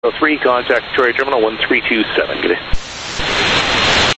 3, contact Victoria Terminal 1327. Good day.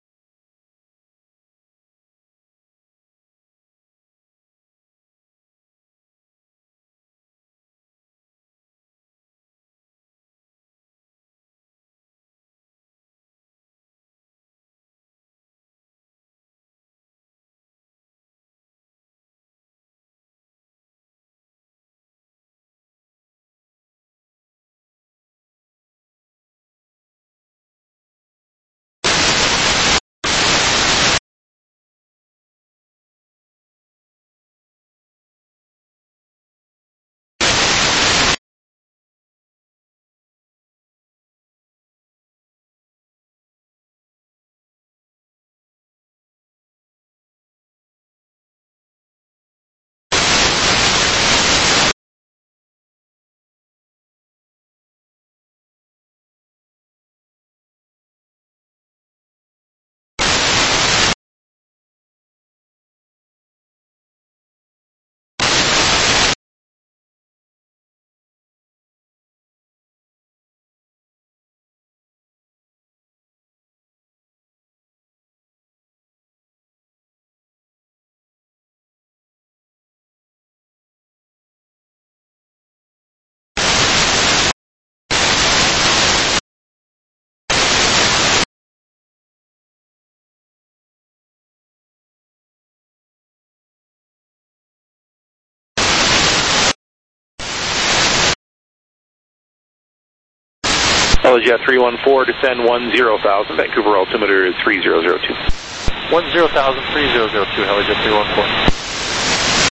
Jet 314, descend 10,000, Vancouver altimeter is 3002. 10,000, 3002, Helijet 314.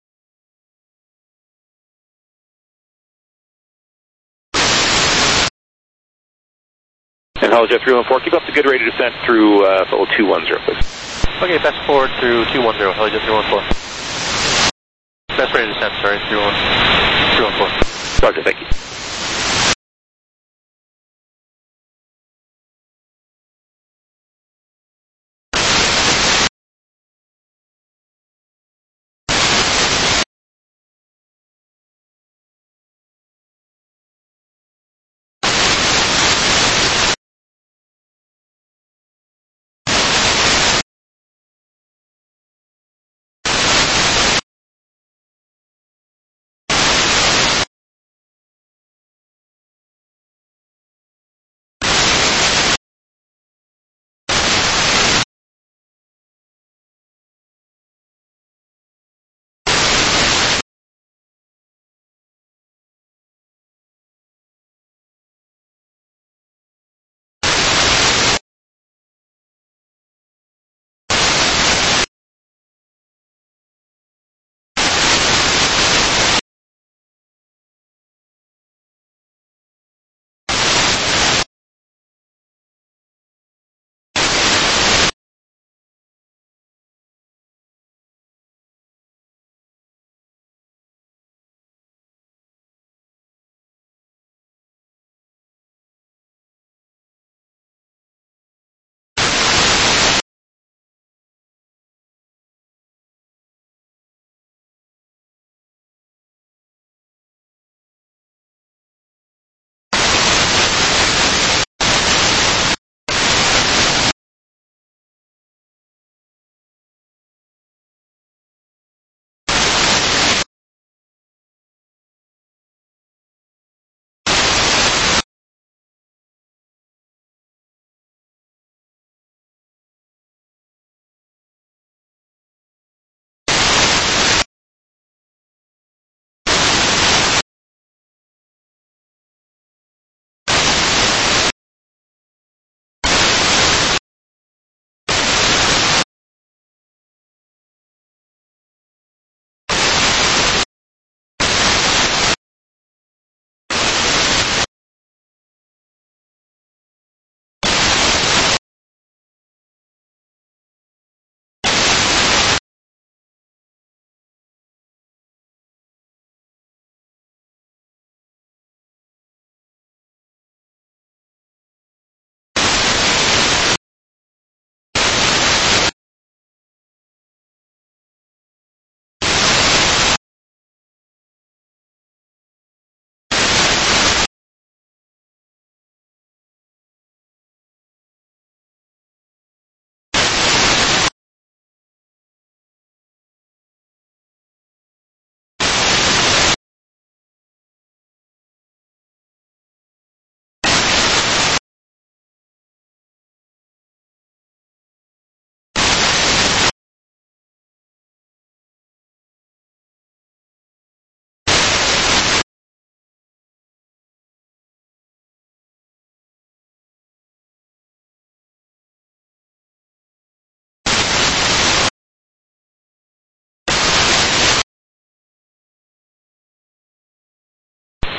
And Helijet 314, keep up the good rate of descent through 210, please. Okay, fast forward through 210, Helijet 314. Fast rate of descent, sorry, 314. Roger, thank you.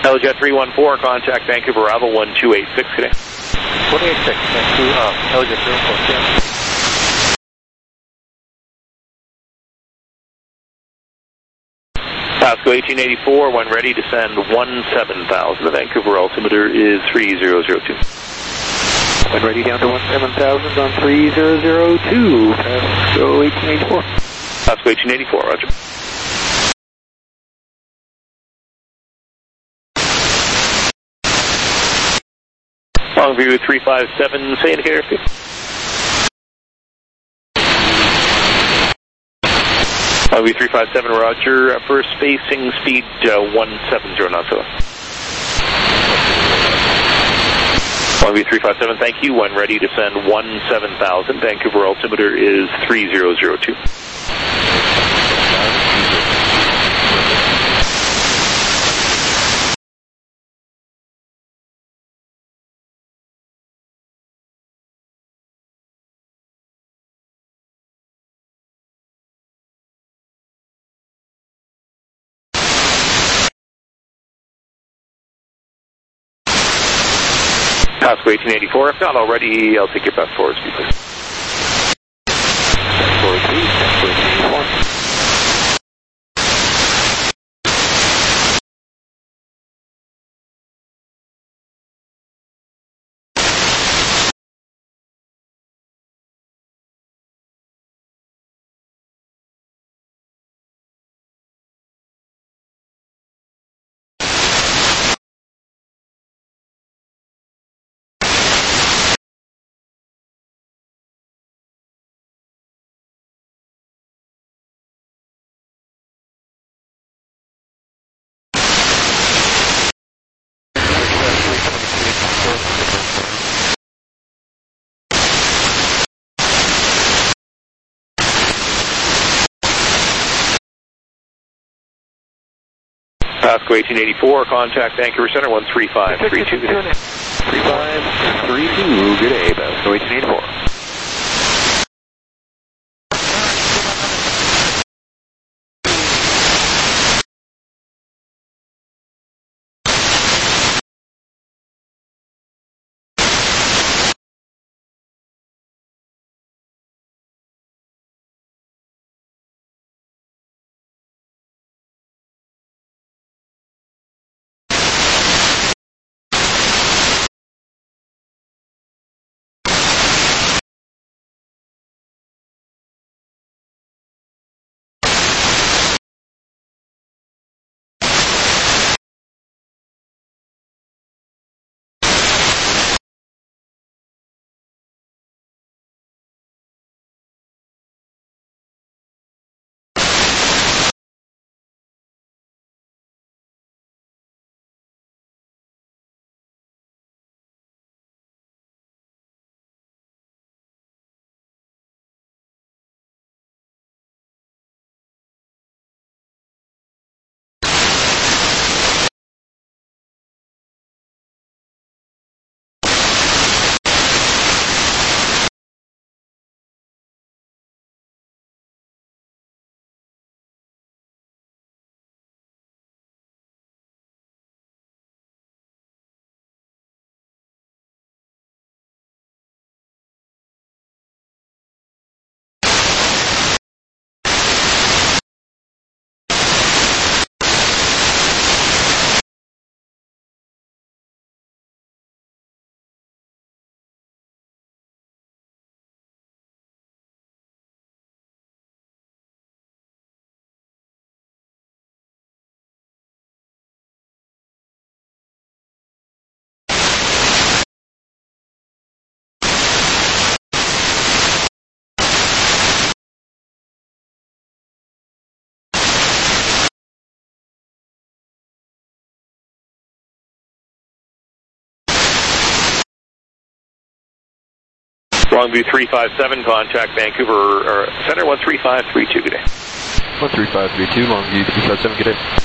Helijet 314, contact Vancouver Bravo 1286 today. 186, Helijet 314, yeah. Pasco 1884, when ready to send 17,000. The Vancouver altimeter is 3002. When ready down to 17,000 on 3002, Pasco 1884. Pasco 1884, roger. Longview 357, say indicator speed. Longview 357, roger. First spacing speed 170 knots. Longview 357, thank you. When ready to send 17,000. Vancouver altimeter is 3002. Pasco 1884, if not already, I'll take your best forward speed, please. Forward speed, Pasco 1884. Pasco 1884, contact Vancouver Center 13532. 3532, good day, Pasco 1884. Longview 357, contact Vancouver Center 13532, good day. 13532, Longview 357, good day.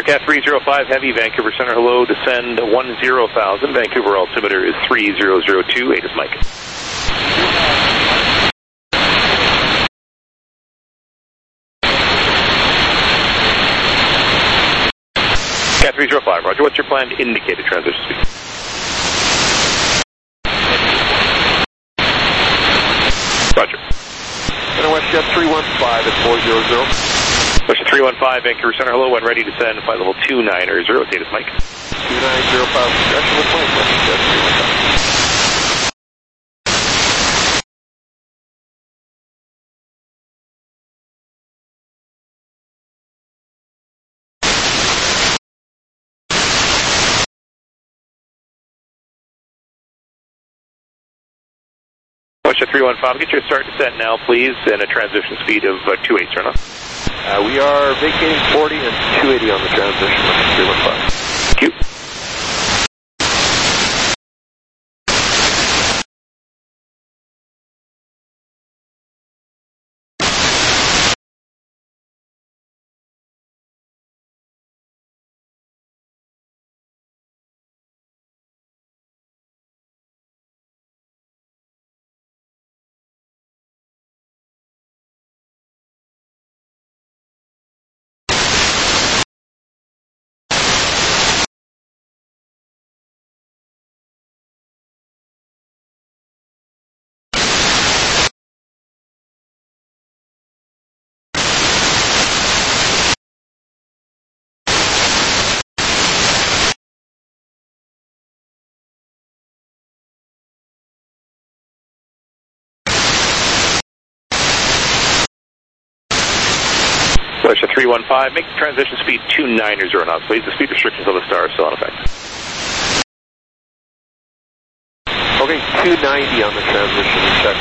Aircat 305 Heavy, Vancouver Center, hello, descend 10,000. Vancouver altimeter is 3002. ATIS Mike. Cat 305, roger. What's your planned indicated transition speed? Roger. And WestJet 315 at 400. WestJet 315, Vancouver Center, hello, when ready to send flight level 290, ATIS Mike. 290, progression with Mike, WestJet 315. WestJet 315, get your start descent now, please, and a transition speed of 28, turn on. We are vacating 40 and 280 on the transition, WestJet 315. Thank you. WestJet 315, make the transition speed 290 knots, please. The speed restrictions on the star are still in effect. Okay, 290 on the transition, check.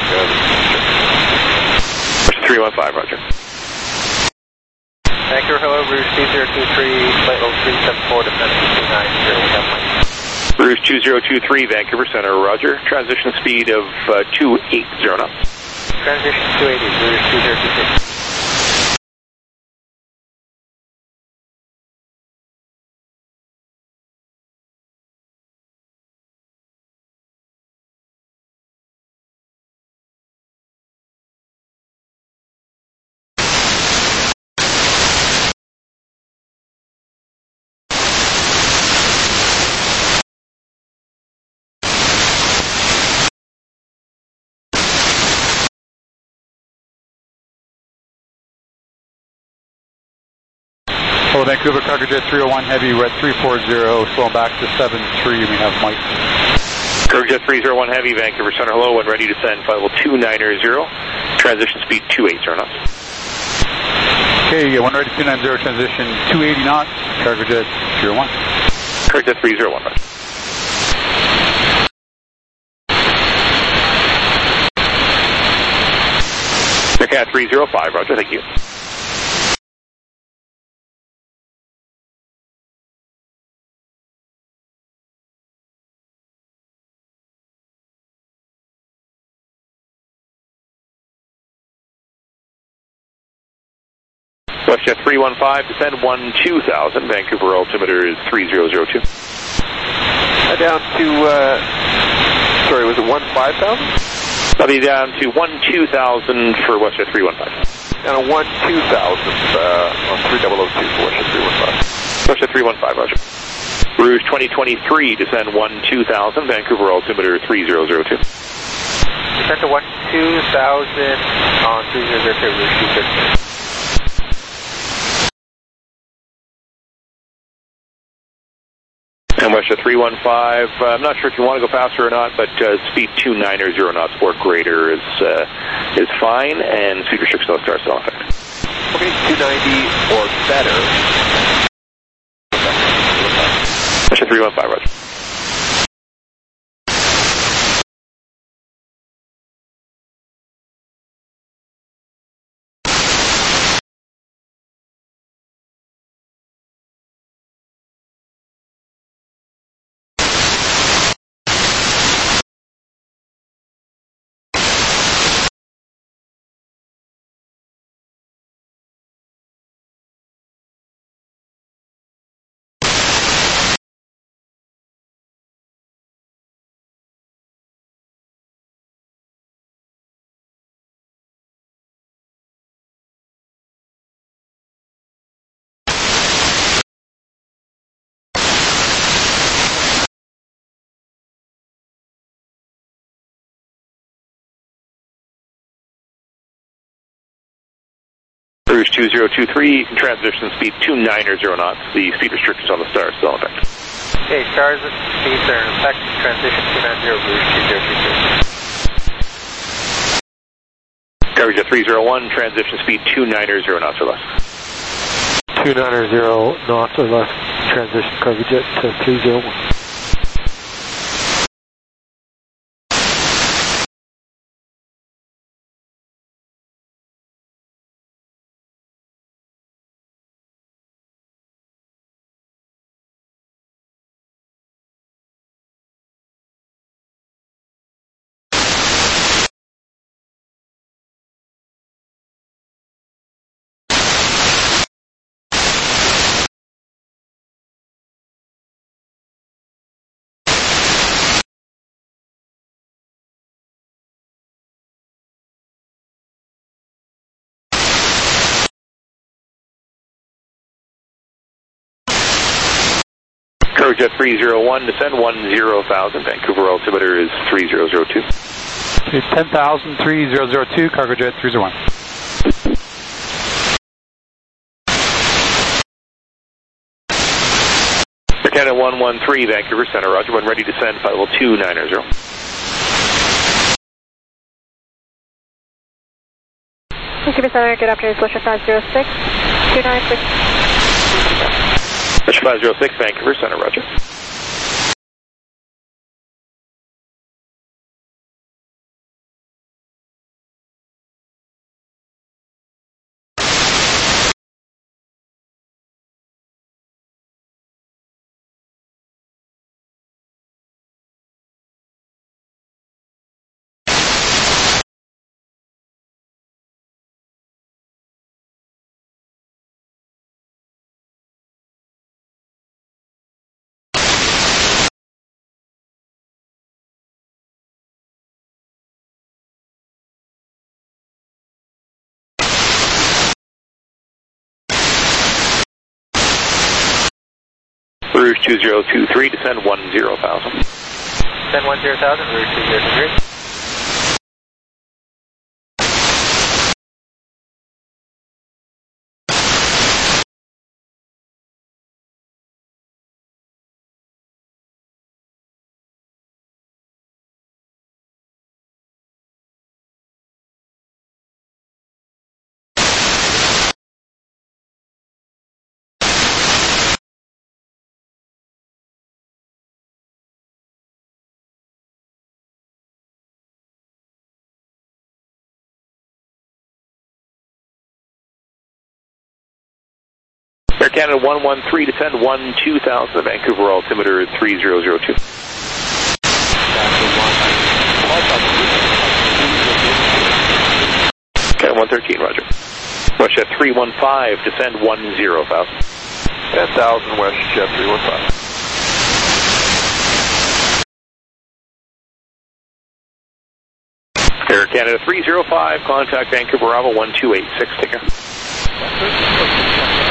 WestJet 315, roger. Vancouver, hello, Rouge 2023, flight level 374, descend 290, we have Mike. Rouge 2023, Vancouver Center, roger. Transition speed of 280 knots. Transition 280, Rouge 2023. Hello, Vancouver, Cargojet 301 Heavy, we're at 340, slowing back to 73, we have Mike. Cargojet 301 Heavy, Vancouver Center, hello, when ready to send flight level 290, transition speed 280 knots. Okay, when ready 290, transition 280 knots, Cargojet 301. Cargojet 301, roger. Aircat 305, roger, thank you. WestJet 315, descend 12,000. Vancouver altimeter is 3002. Down to, sorry, was it 15,000? That'll be down to 12,000 for WestJet 315. Down to 12,000 on 3002 for WestJet 315. WestJet 315, roger. Rouge 2023, descend 12,000. Vancouver altimeter 3002. Descend to 12,000 on 3002, Rouge 250. And WestJet 315, I'm not sure if you want to go faster or not, but speed 290 knots or greater is fine, and speed restrictions on the star still in effect. Okay, 290 or better. WestJet 315, roger. Rouge 2023, you can transition speed 290 knots. The speed restrictions on the Star are still in effect. Okay, Stars speeds are in effect. Transition 290, Rouge 2023. Coverage at 301, transition speed 290 knots or less. 290 knots or less, transition coverage at 301. Coverage at 301, descend 10,000. Vancouver altimeter is 3002. 10,000, 3002, cargo jet 301. Air Canada 113, Vancouver Center, roger. When ready to descend, flight level 290. Vancouver Center, good afternoon, Swisher 506, 296. Swisher 506, Vancouver Center, roger. Rouge 2023, descend 10,000. Descend 10,000, Rouge 2023. Air Canada 113, descend 12,000. Vancouver altimeter is 3002. Canada 113, roger. West Jet 315, descend 10,000. 10,000, West Jet 315. Air Canada 305, contact Vancouver Bravo 1286, take care.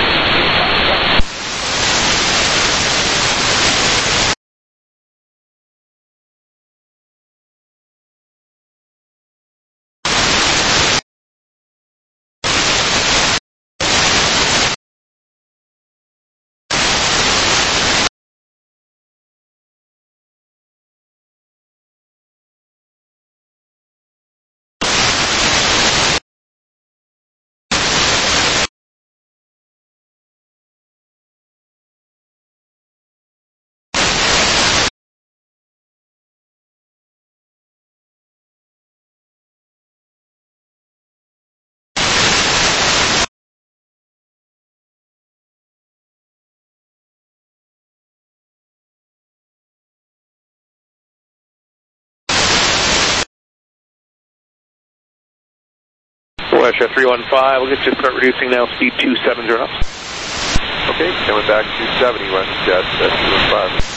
West Jet 315, we'll get you start reducing now, speed 270 knots. Okay, coming back 270, West Jet 315.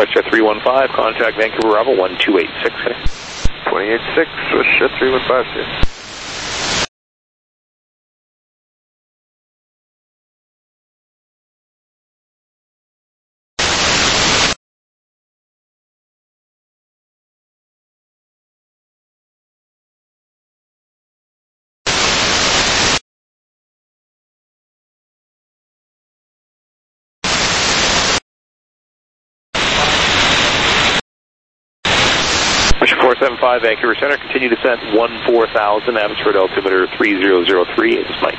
WestJet 315, contact Vancouver Bravo 1286. 286, WestJet 315, sir. Mission 475, Vancouver Center, continue descent 14,000, atmospheric altimeter 3003, this is Mike.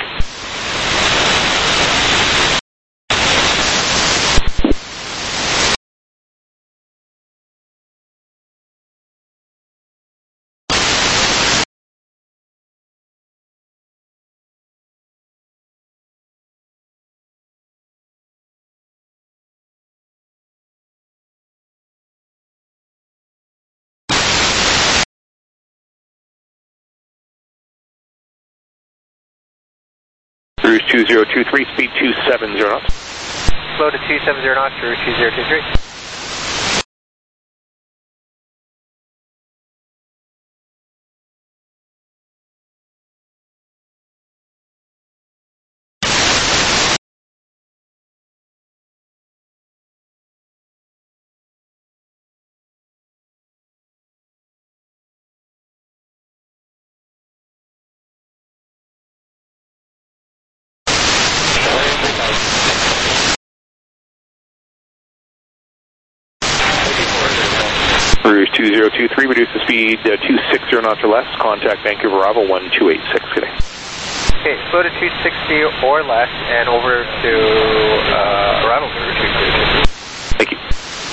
Cruise 2023, speed 270 knots. Slow to 270 knots, Cruise 2023. Cruise 2023, reduce the speed 260 knots or less, contact Vancouver Bravo 1286 today. Okay, slow to 260 or less and over to arrival for 260. Thank you.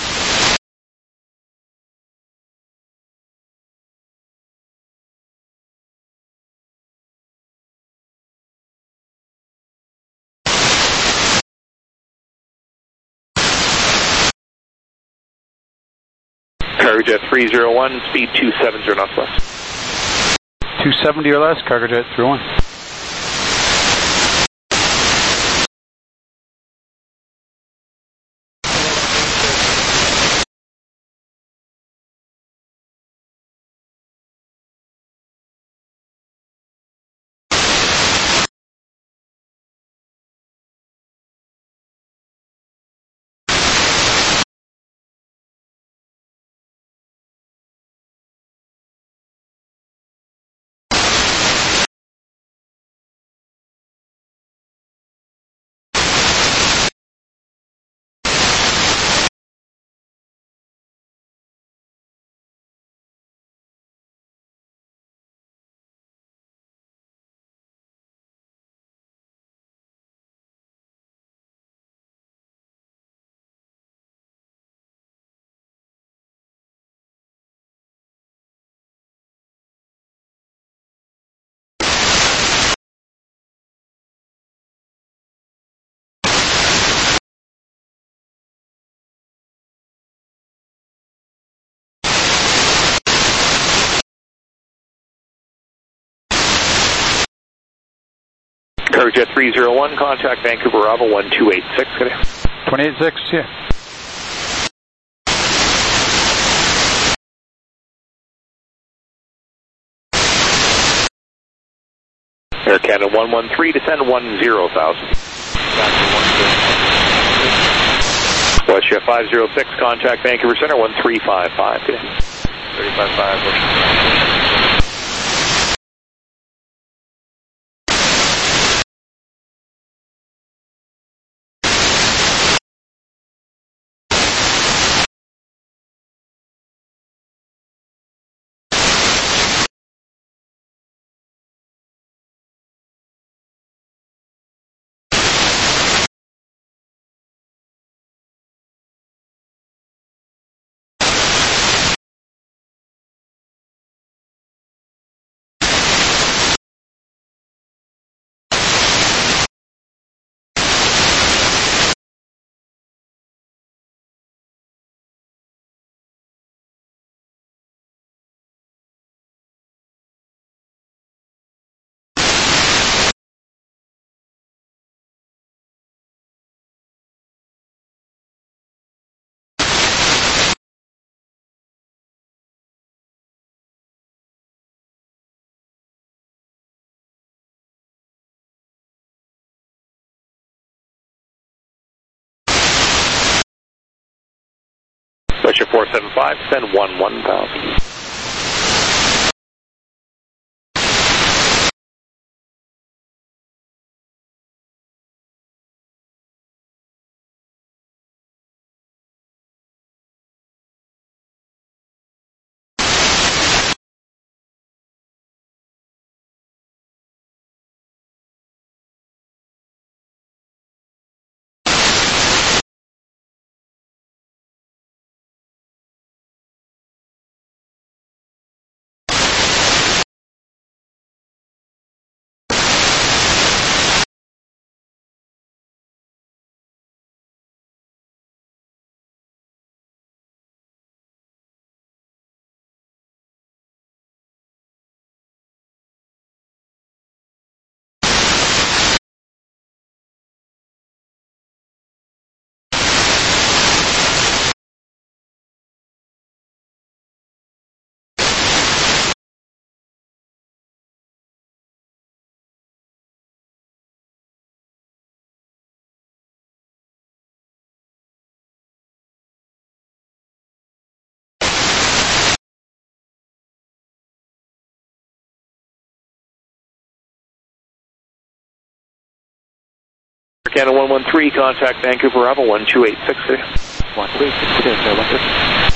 Cargojet 301, speed 270 knots less. 270 or less, Cargojet 301. Cargojet 301, contact Vancouver Bravo 1286 today. 286, yeah. Air Canada 113, descend 10,000. WestJet 506, contact Vancouver Center 1355 today. 355. Mission 475, send 1000. Canada 113, contact Vancouver Bravo 12860. 12860,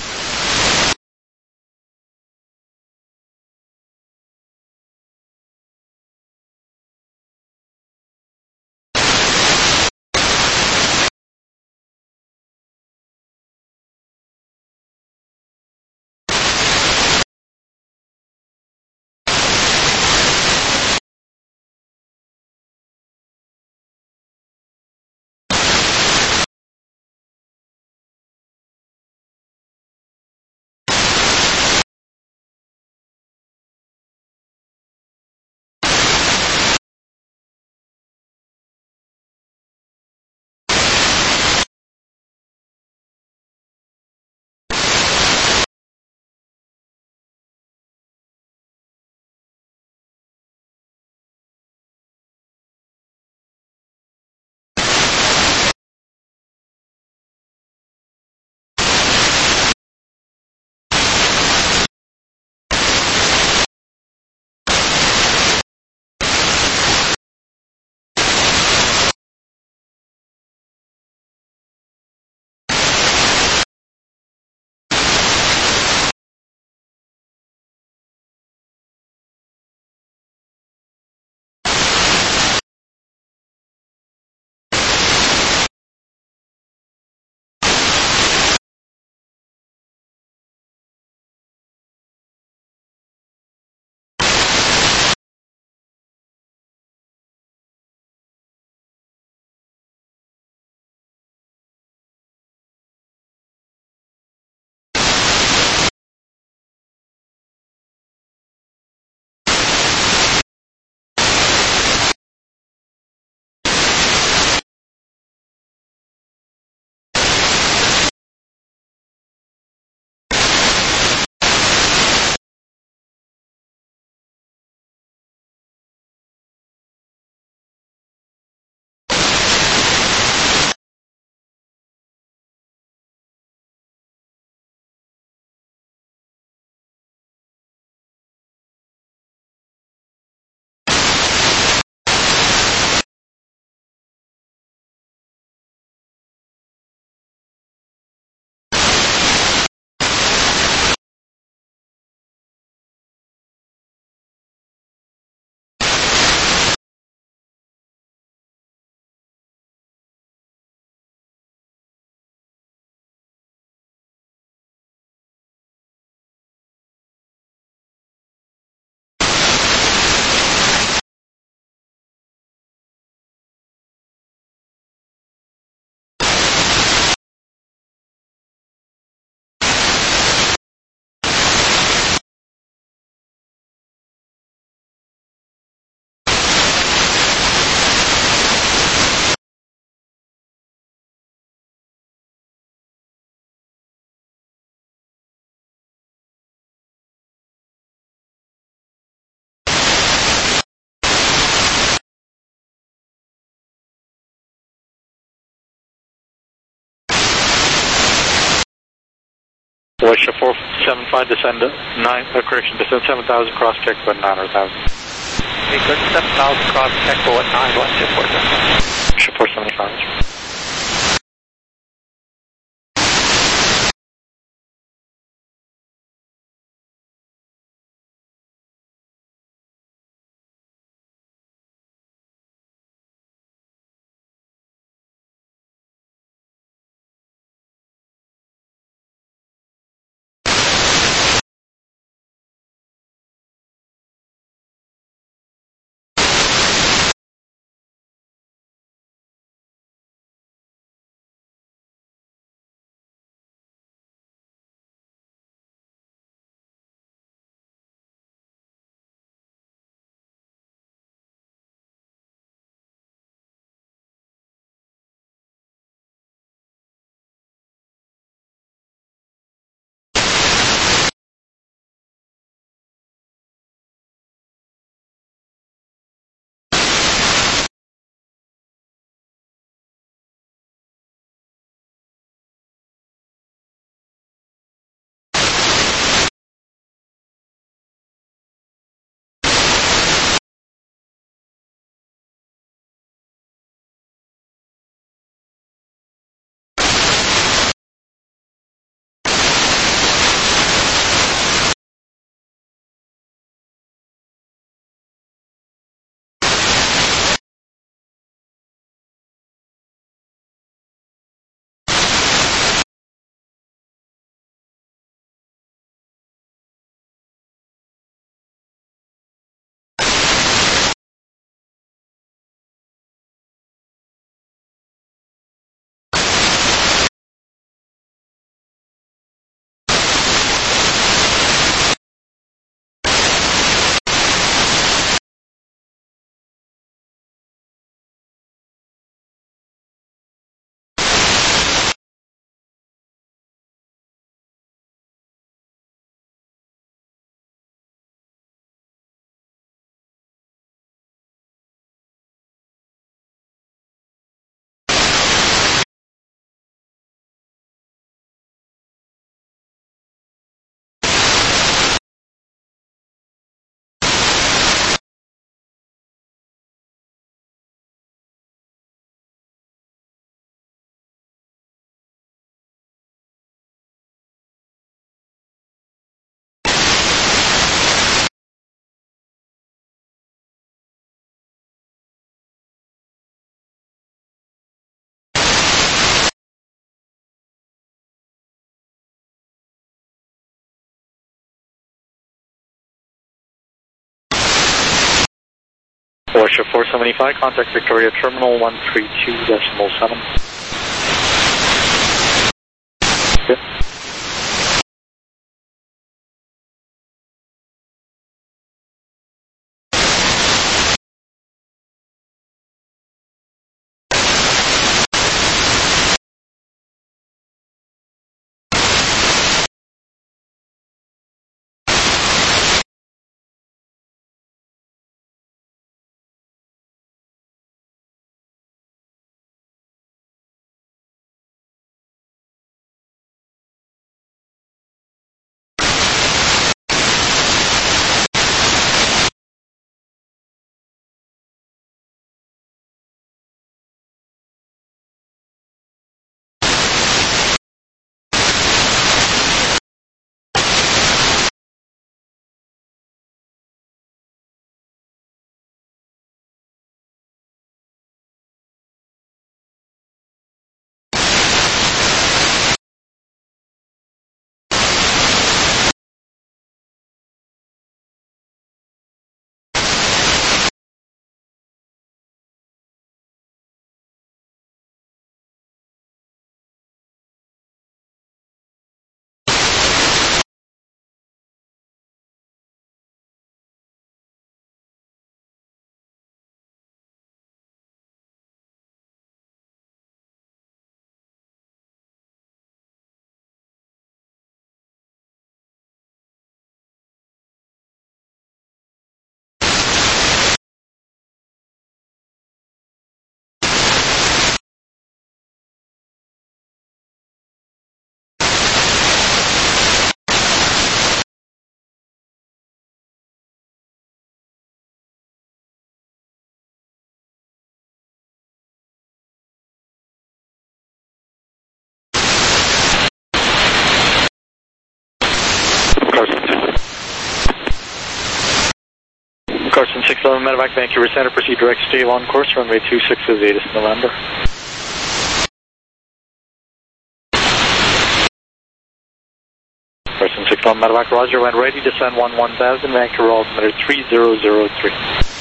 Wisha 475, descend 7,000, cross check, but 900,000. Hey, good, 7,000, cross check, but 9, what's your port? Wisha 475. Wisha 475, contact Victoria Terminal 132.7. Good. Carson 611 Medevac, Vancouver Center, proceed direct stay on course, runway 26 is 8 November. Carson 611 Medevac, roger, when ready, descend 1000, Vancouver altimeter 3003.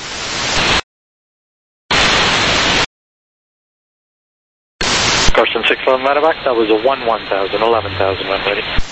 Carson 611 Medevac, that was a 1000, 11,000 when ready.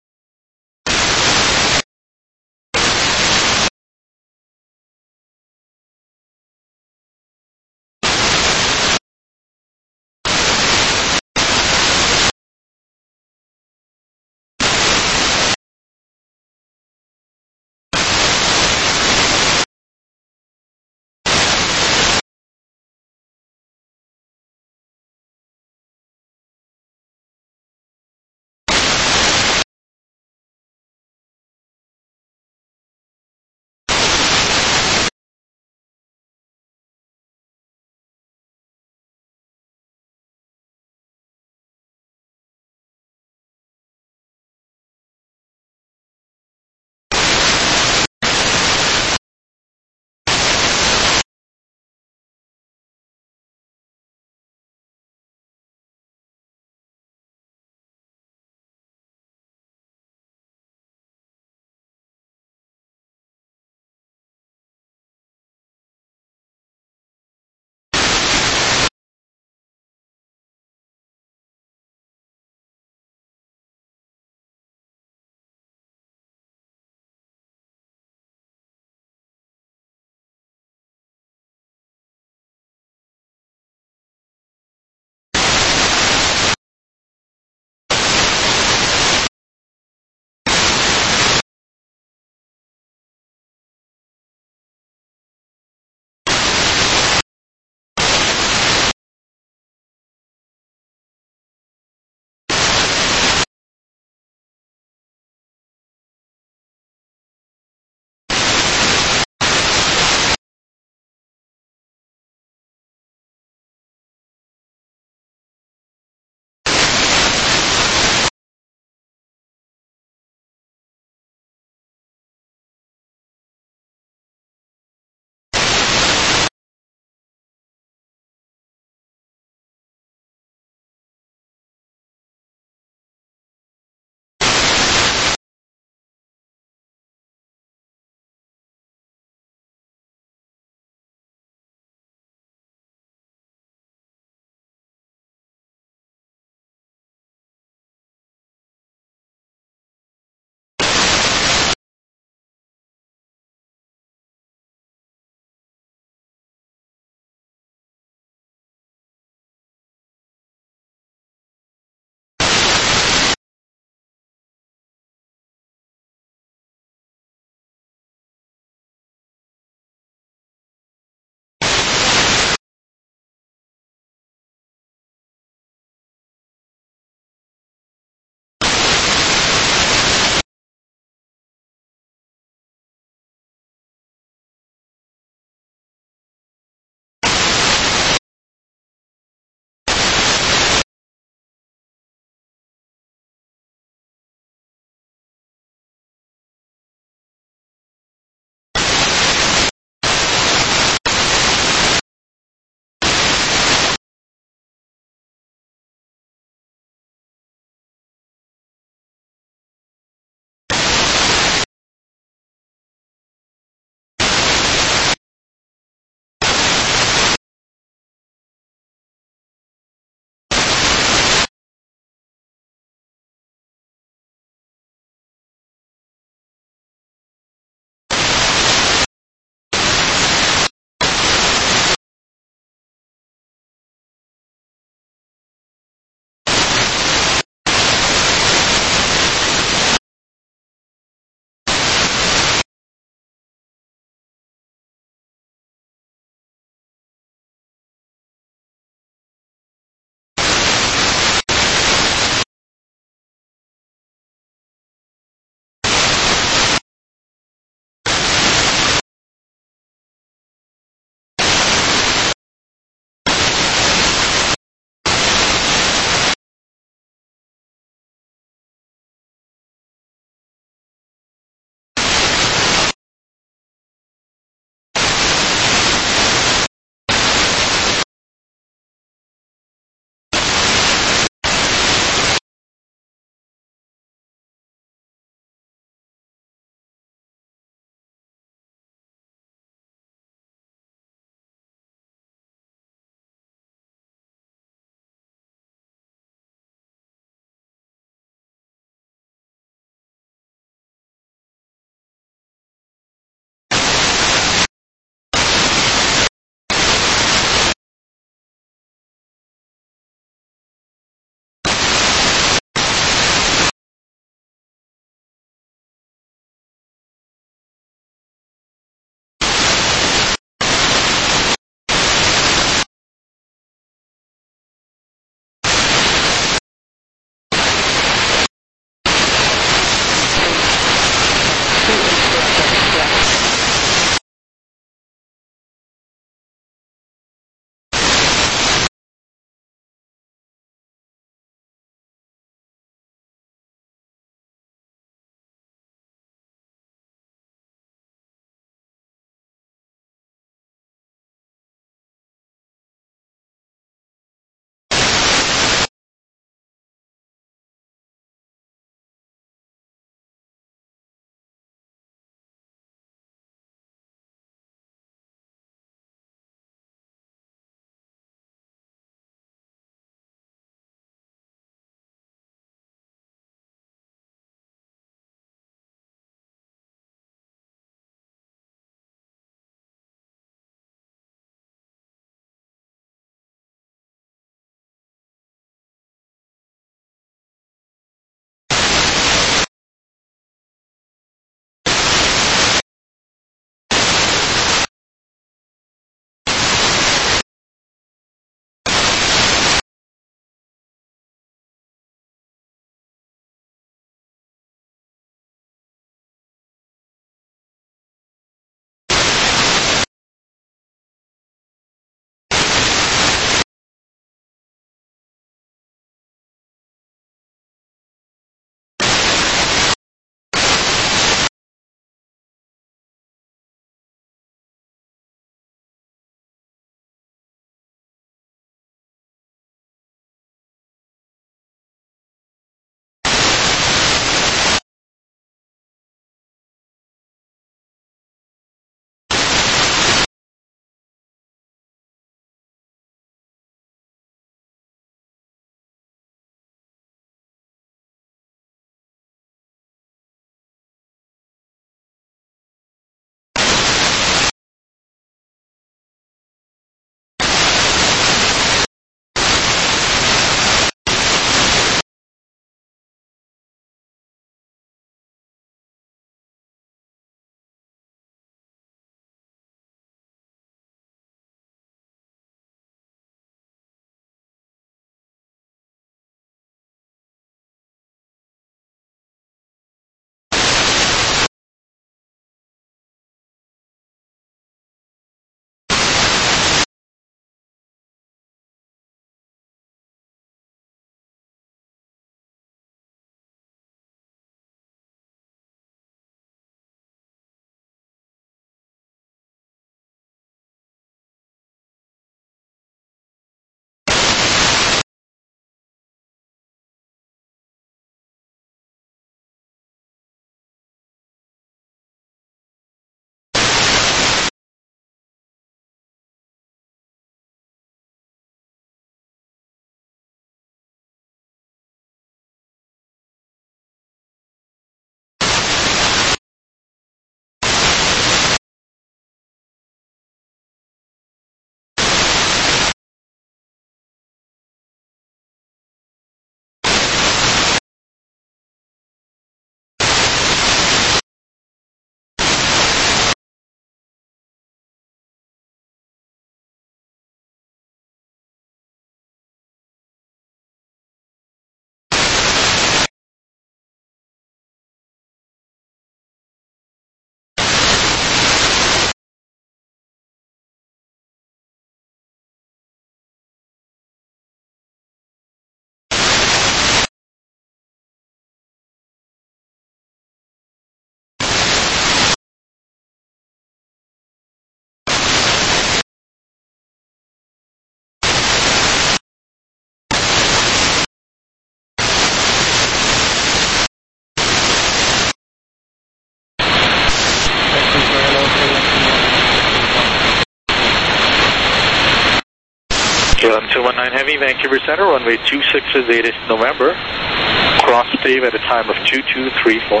219 Heavy, Vancouver Center, runway 26 is 8 November. Cross Stave at a time of 2234.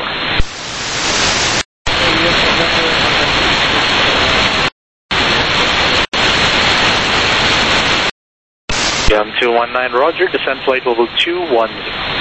219 Roger, descend flight level 210.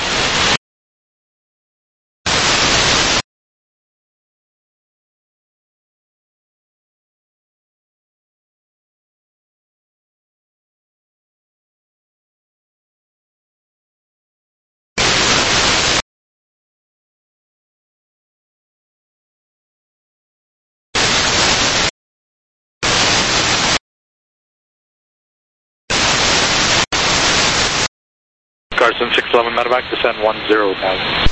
Carson 611 medevac, descend 10,000.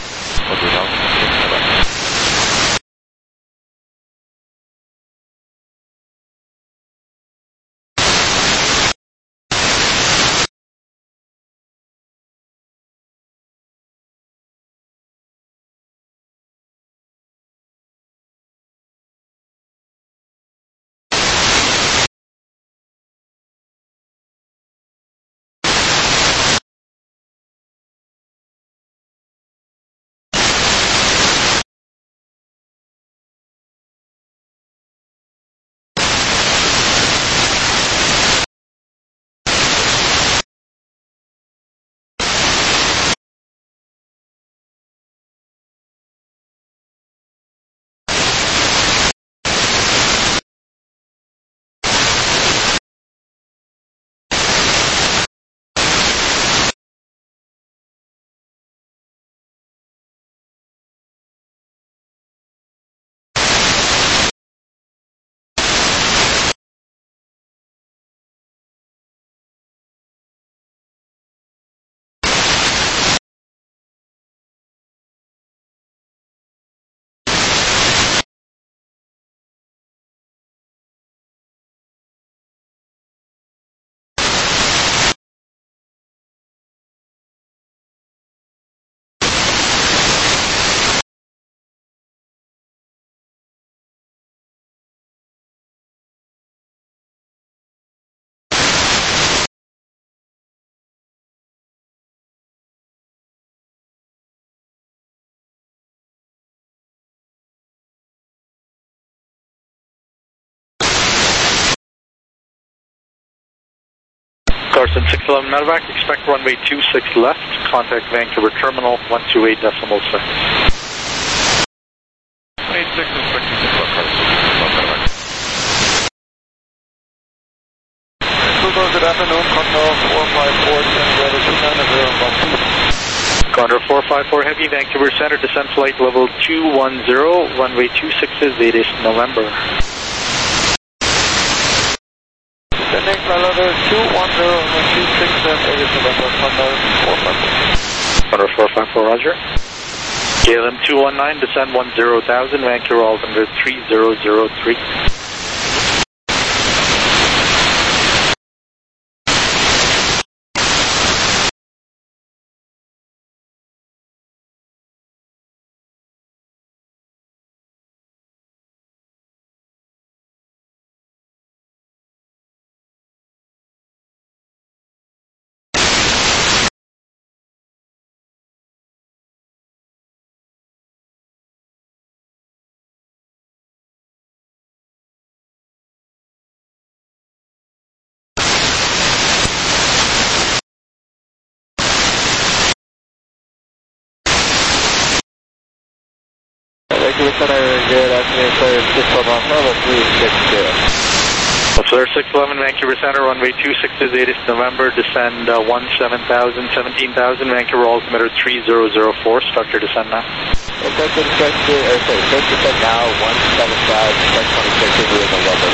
Carson 611 medevac, expect runway 26 left, contact Vancouver Terminal 128.6. 86, expecting 6 left, Carson 611 medevac. Good afternoon, Condor 454, descend weather 290, Condor 454 Heavy, Vancouver Center, descend flight level 210, runway 26 is 8 November. Descending flight level 210, runway 26 and 8 November, Condor 454. Condor 454, Roger. KLM 219, descend 10,000, Vancouver altimeter 3003. Vancouver Center, good afternoon, sir, 611, level 360. Observer 611, Vancouver Center, runway 26 is 8 November, descend 17,000, Vancouver altimeter 3004, start your descend now. Start descend now, 175, start 26 is 8 November,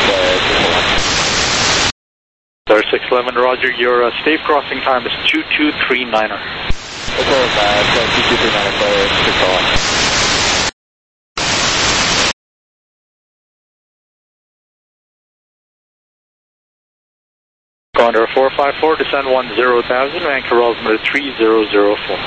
Observer 611, Roger, your stave crossing time is 2239er. Okay, 2239er, 601. Condor 454, descend 10,000, Vancouver altimeter 3004.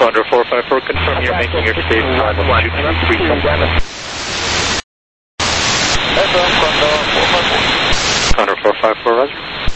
Condor 454, confirm you're making your stage climb of 223. Condor 454, roger.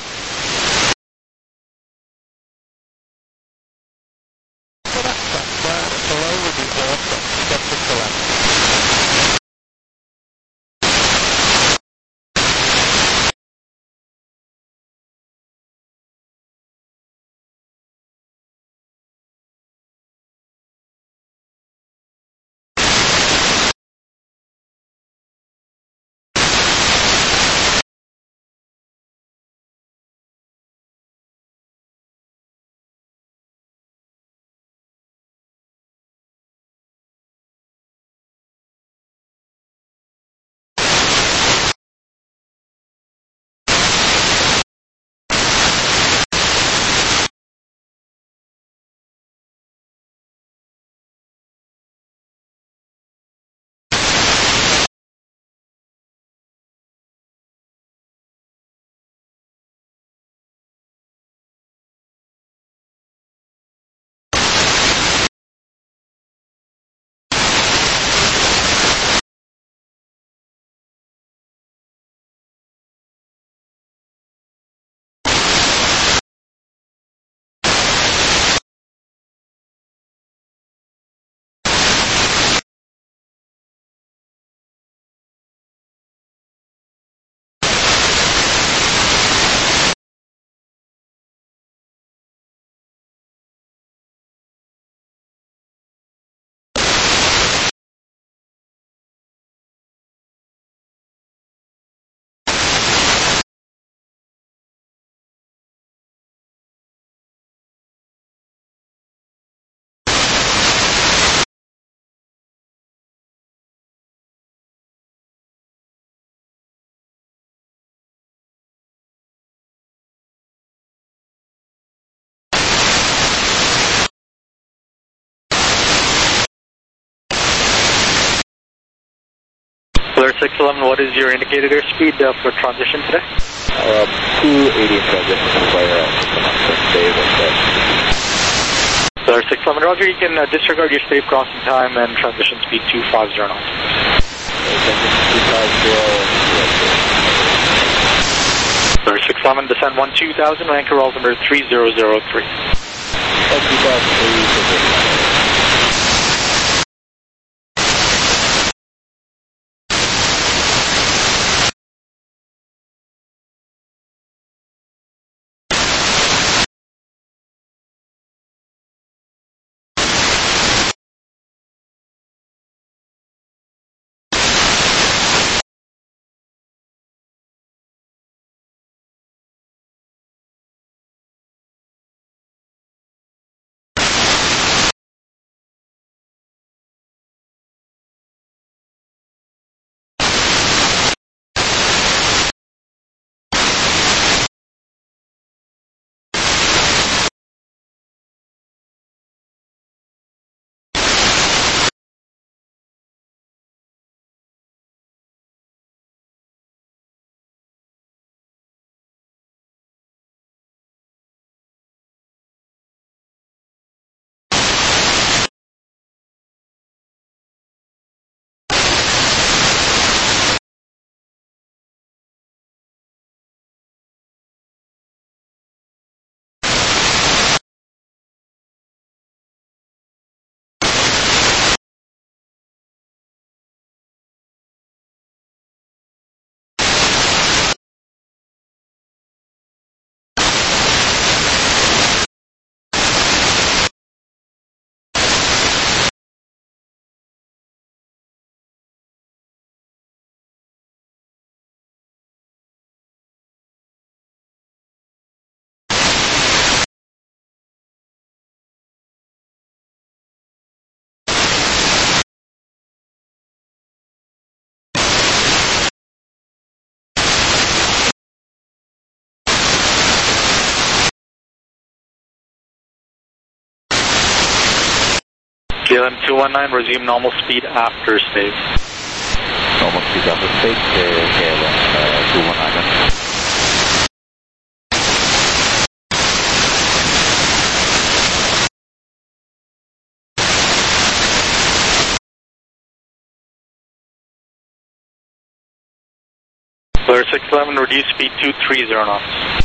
Flare 611, what is your indicated airspeed for transition today? 280 transition Flare. Flare 611, roger, you can disregard your safe crossing time and transition speed 250 knots. Flare 611, descend 12,000, anchor altimeter 3003. 2003. KLM 219, resume normal speed after stage. Normal speed after stage, KLM 219. 611, reduce speed 230 knots.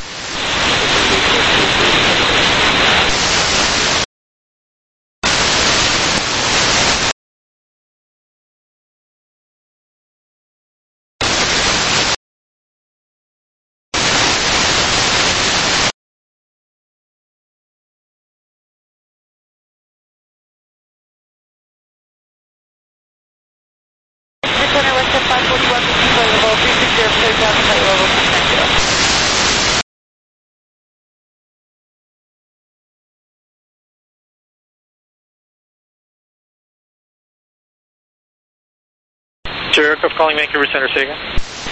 Sir, aircraft calling Vancouver Center, say again.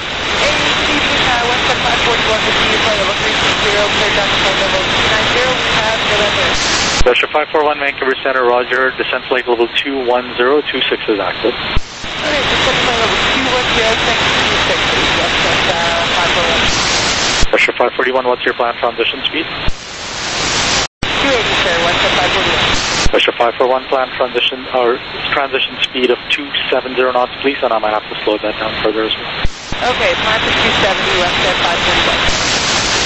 Russia 541 Vancouver Center, roger, descent flight level 210, 26 is active. Okay, descent flight level 210, thank you, 26, Russia 541, what's your planned transition speed? 280, sir, Western 541. Russia 541, planned transition speed of 270 knots, please, and I might have to slow that down further as well. Okay, plan for 270, Western 541.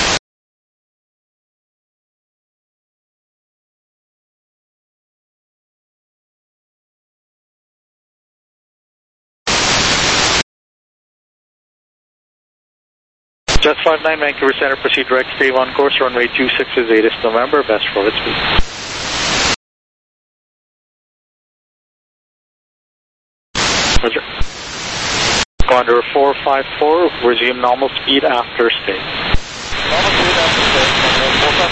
Jet 59, Vancouver Center, proceed direct, stay on course, runway 26 is 8th November, best forward speed. Roger. Condor 454, resume normal speed after stay. Normal speed after stay, Condor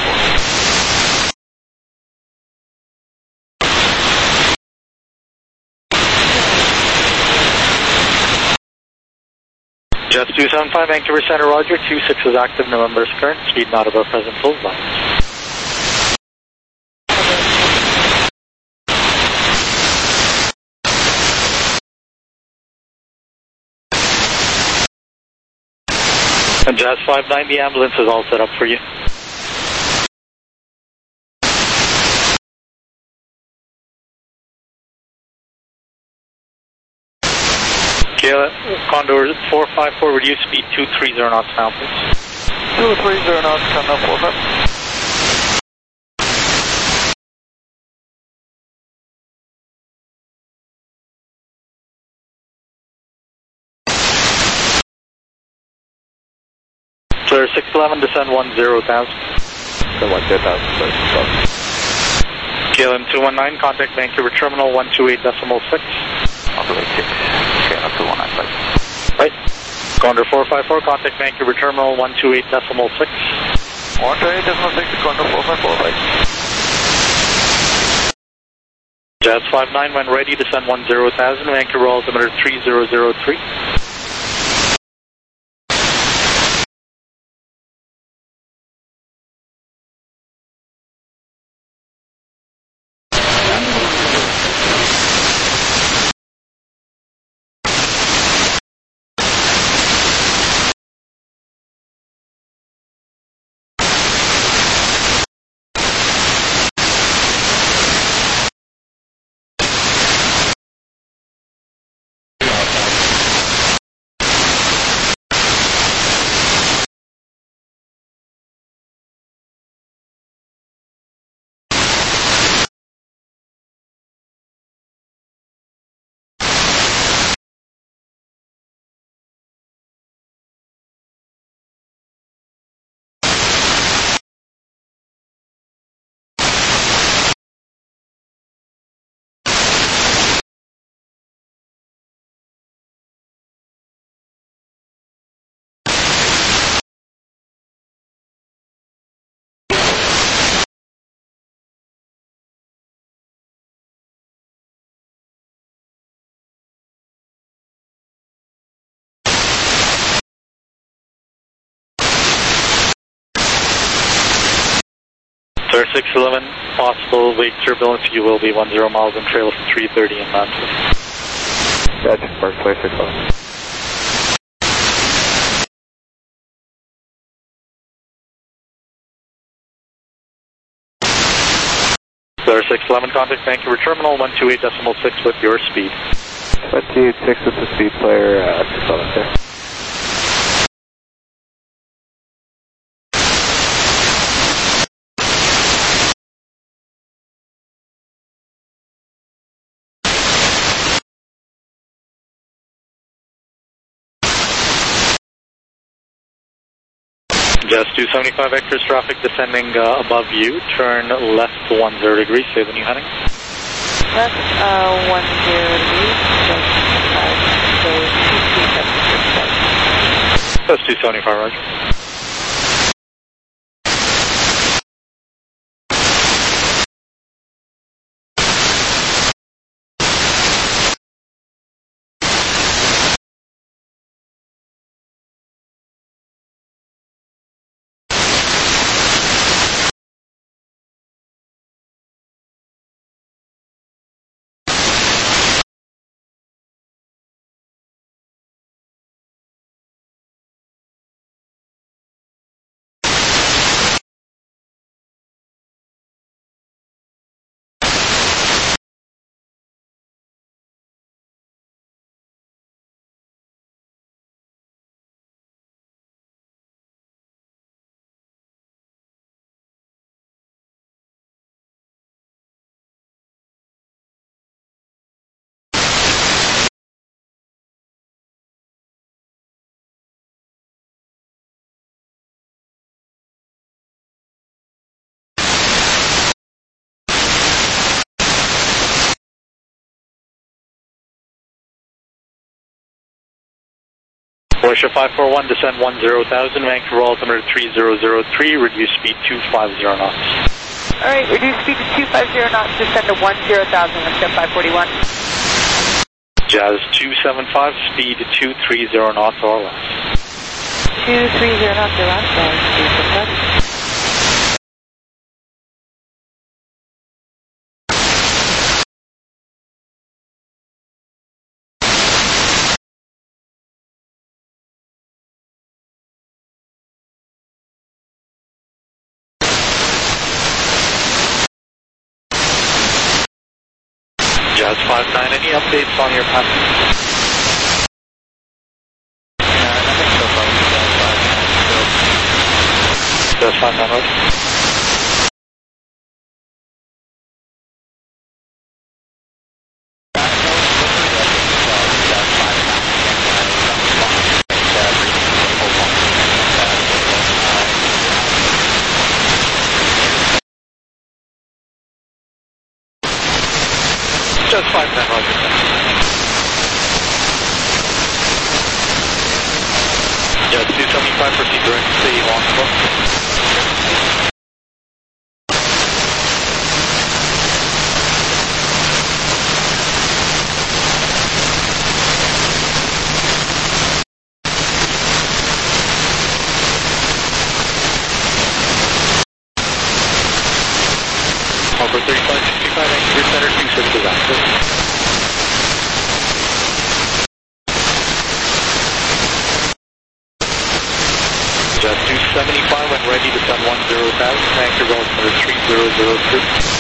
454. Jets 275, Vancouver Center, roger, 26 is active, November is current, speed not above present full line. And Jazz 59, the ambulance is all set up for you. Condor 454, reduce speed 230 knots now, please. 230 knots, Condor 454. Clear 611, descend 10,000. So 10,000, sorry. KLM 219, contact Vancouver Terminal 128.6. Okay, up to 195. Right. Condor 454, contact Vancouver Terminal 128.6. 128.6, Condor 454, right. Jazz 59, when ready, descend 10,000, Vancouver altimeter 3003. Sir 611, possible wake turbulence, you will be 10 miles and trail of 330 in Mountain. Gotcha, Park 611. Sir 611, contact Vancouver Terminal 128.6 with your speed. 128.6 with the speed player, 611, sir. Just 275 vectors traffic descending above you. Turn left 10 degrees. Say the new heading. Left 10 degrees. Just 275, roger. Russia 541, descend 10,000, Vancouver altimeter 3003, reduce speed 250 knots. Alright, reduce speed to 250 knots, descend to 10,000, Russia 541. Jazz 275, speed 230 knots or less. 230 knots or less, Jazz 275. Jazz 59, any updates on your passengers? Nothing so far. Jazz 59, roger. Just 5 10, roger. Just 275, proceed direct to the launch book. Over 3565, Vancouver Center 26 is active. Just 275 when ready to send 10,000, Vancouver altimeter 3002.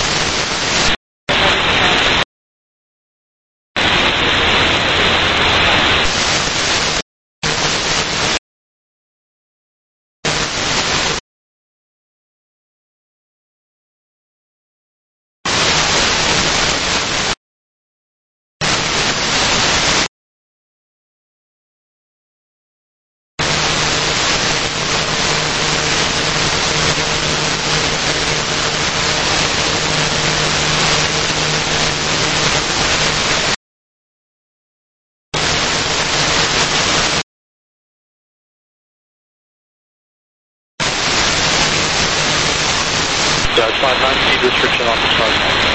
Jazz 59, speed restriction on the start.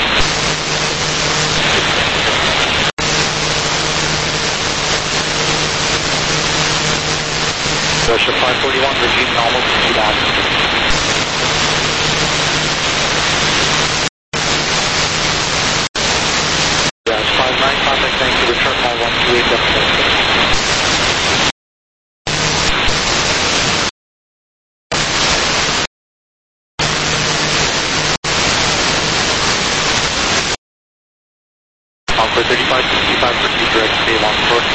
Russia 541, regime normal speed altitude. Jazz 59, contact Vancouver terminal 128 destination. For 3565, proceed direct to the launch port.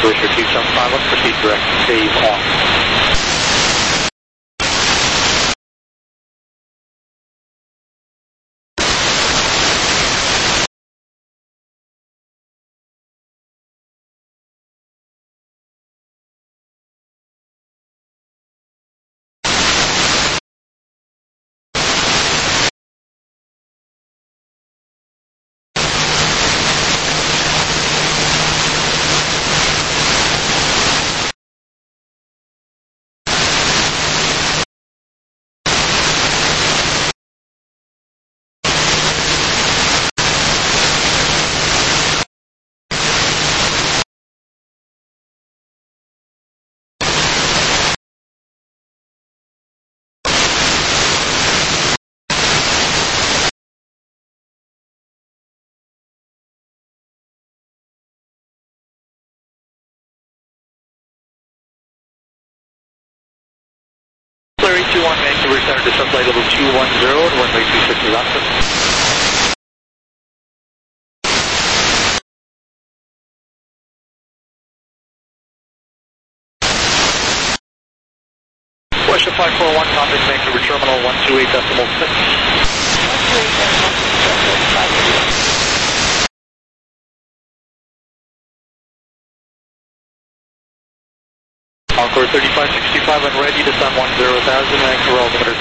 Swisher 275, let's proceed direct save on. Larry 21, Vancouver Center, descent flight level 210, runway 26 is active. Question 541, contact Vancouver Terminal 128.6. Encore 3565 and ready to sun 10,000, Vancouver altimeter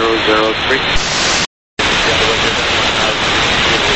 3003.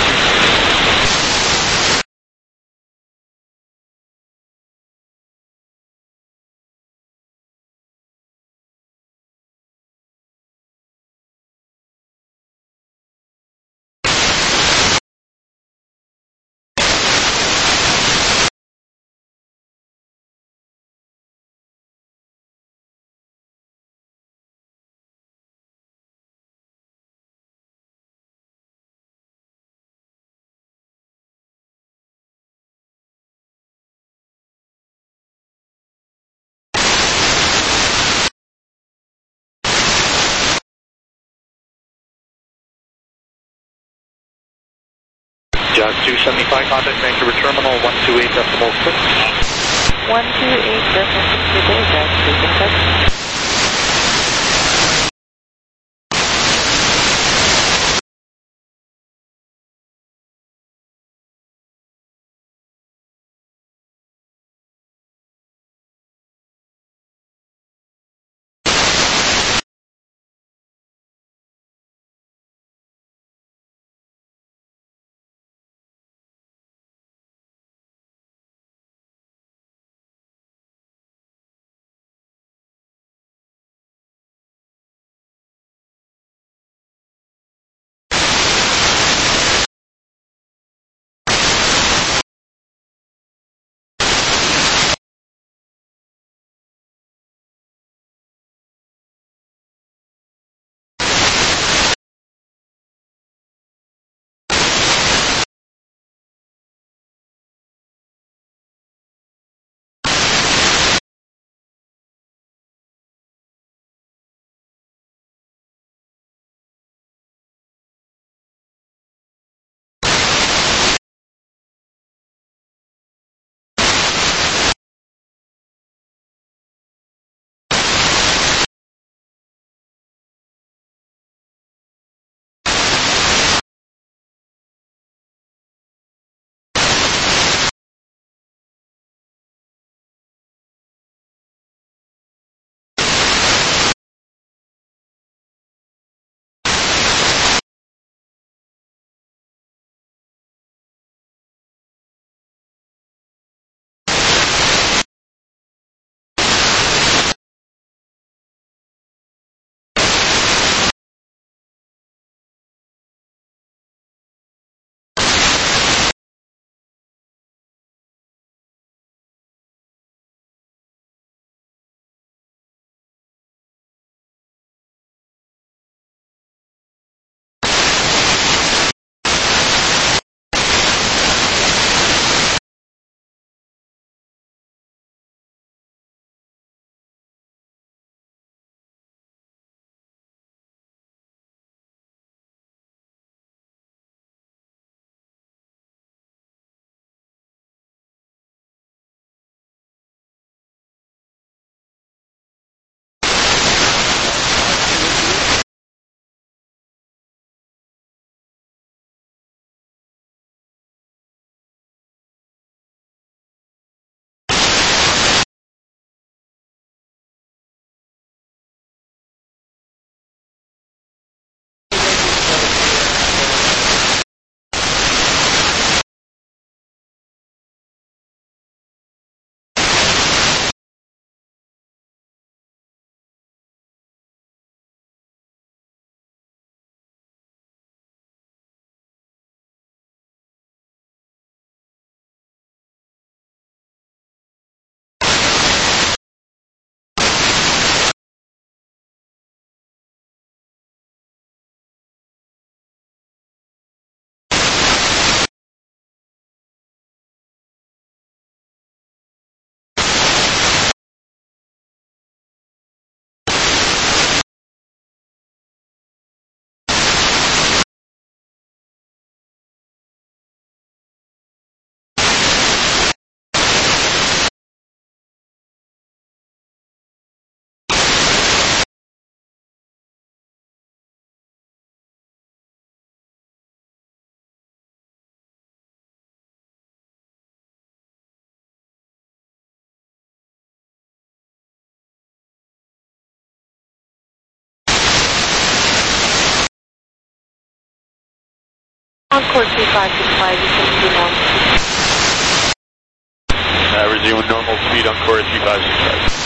Jazz 275, contact Vancouver Terminal 128.6. 128.6, good day, Jazz 275. Encore 3565, you can do normal. Resume normal speed on Core 3565.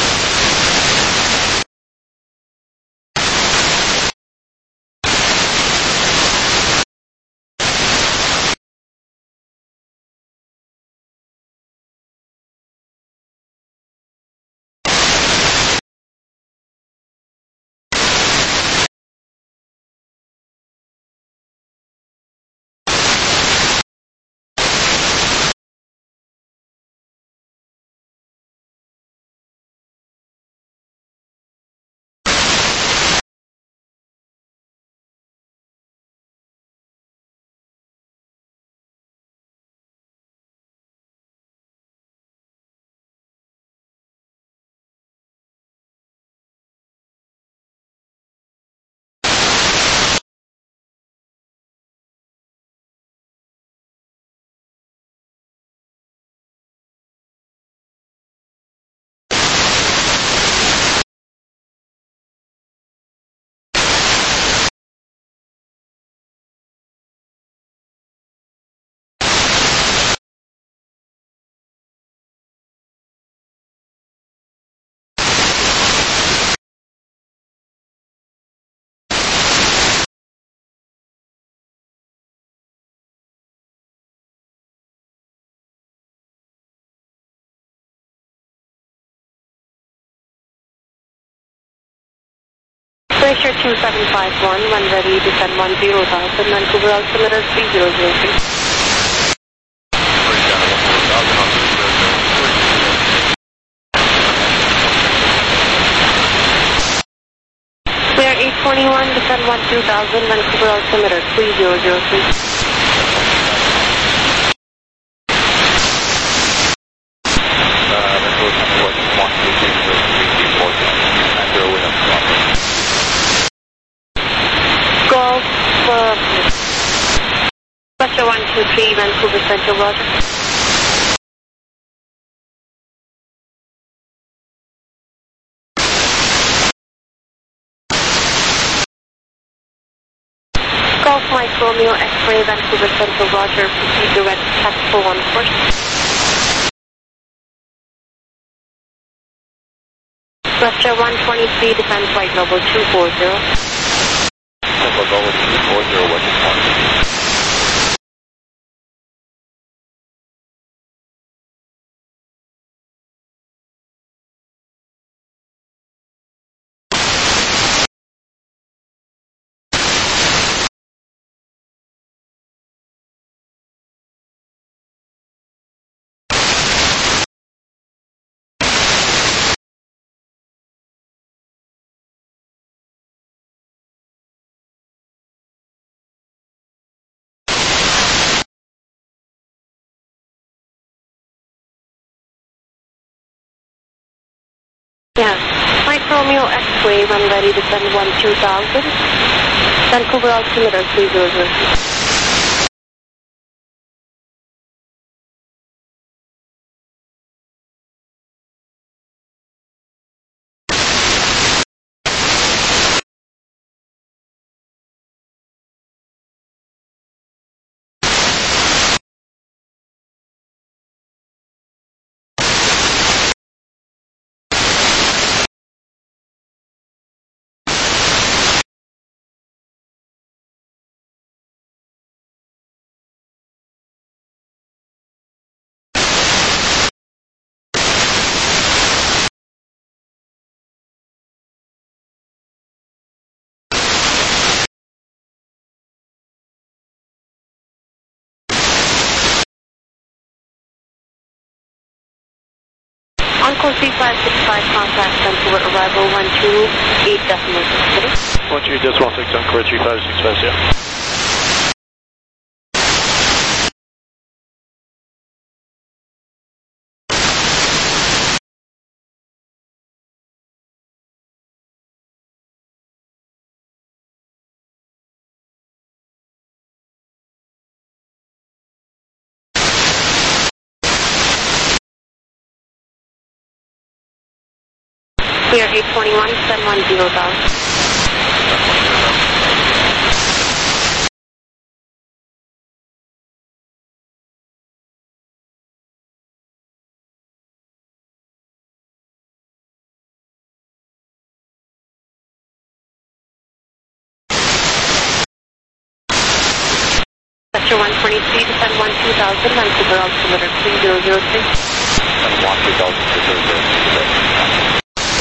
Pressure 2751, when ready, descend 10,000, Vancouver altimeter 3003. Clear 821, descend 12,000, Vancouver altimeter 3003. Golf, Pressure 123, Vancouver Central, Roger. Golf Mike Romeo X-ray, Vancouver Central, Roger. Proceed direct tactical 1 course. Pressure 123, descend flight level 240. Level 240, what's the point? Yeah. Mike Romeo X-ray, when ready, descend 12,000. Vancouver altimeter 3003. Encore 3565, contact Vancouver arrival 128.6. 128.6 on Core 3565, yeah. Clear 821, send 10,000. Center 123, descend 12,000, Vancouver altimeter 3003. And 12000.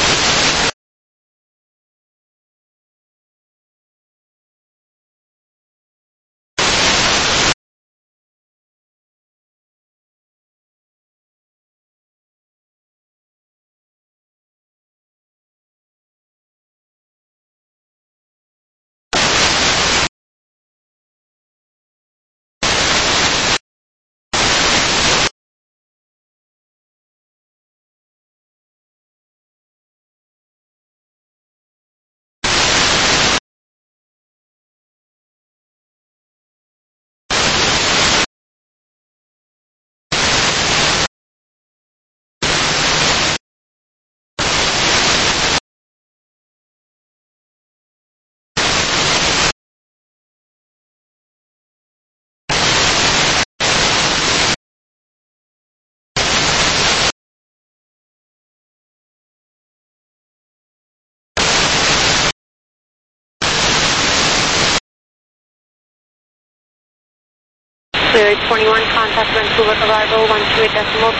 Clear 21, contact Vancouver arrival 128.6.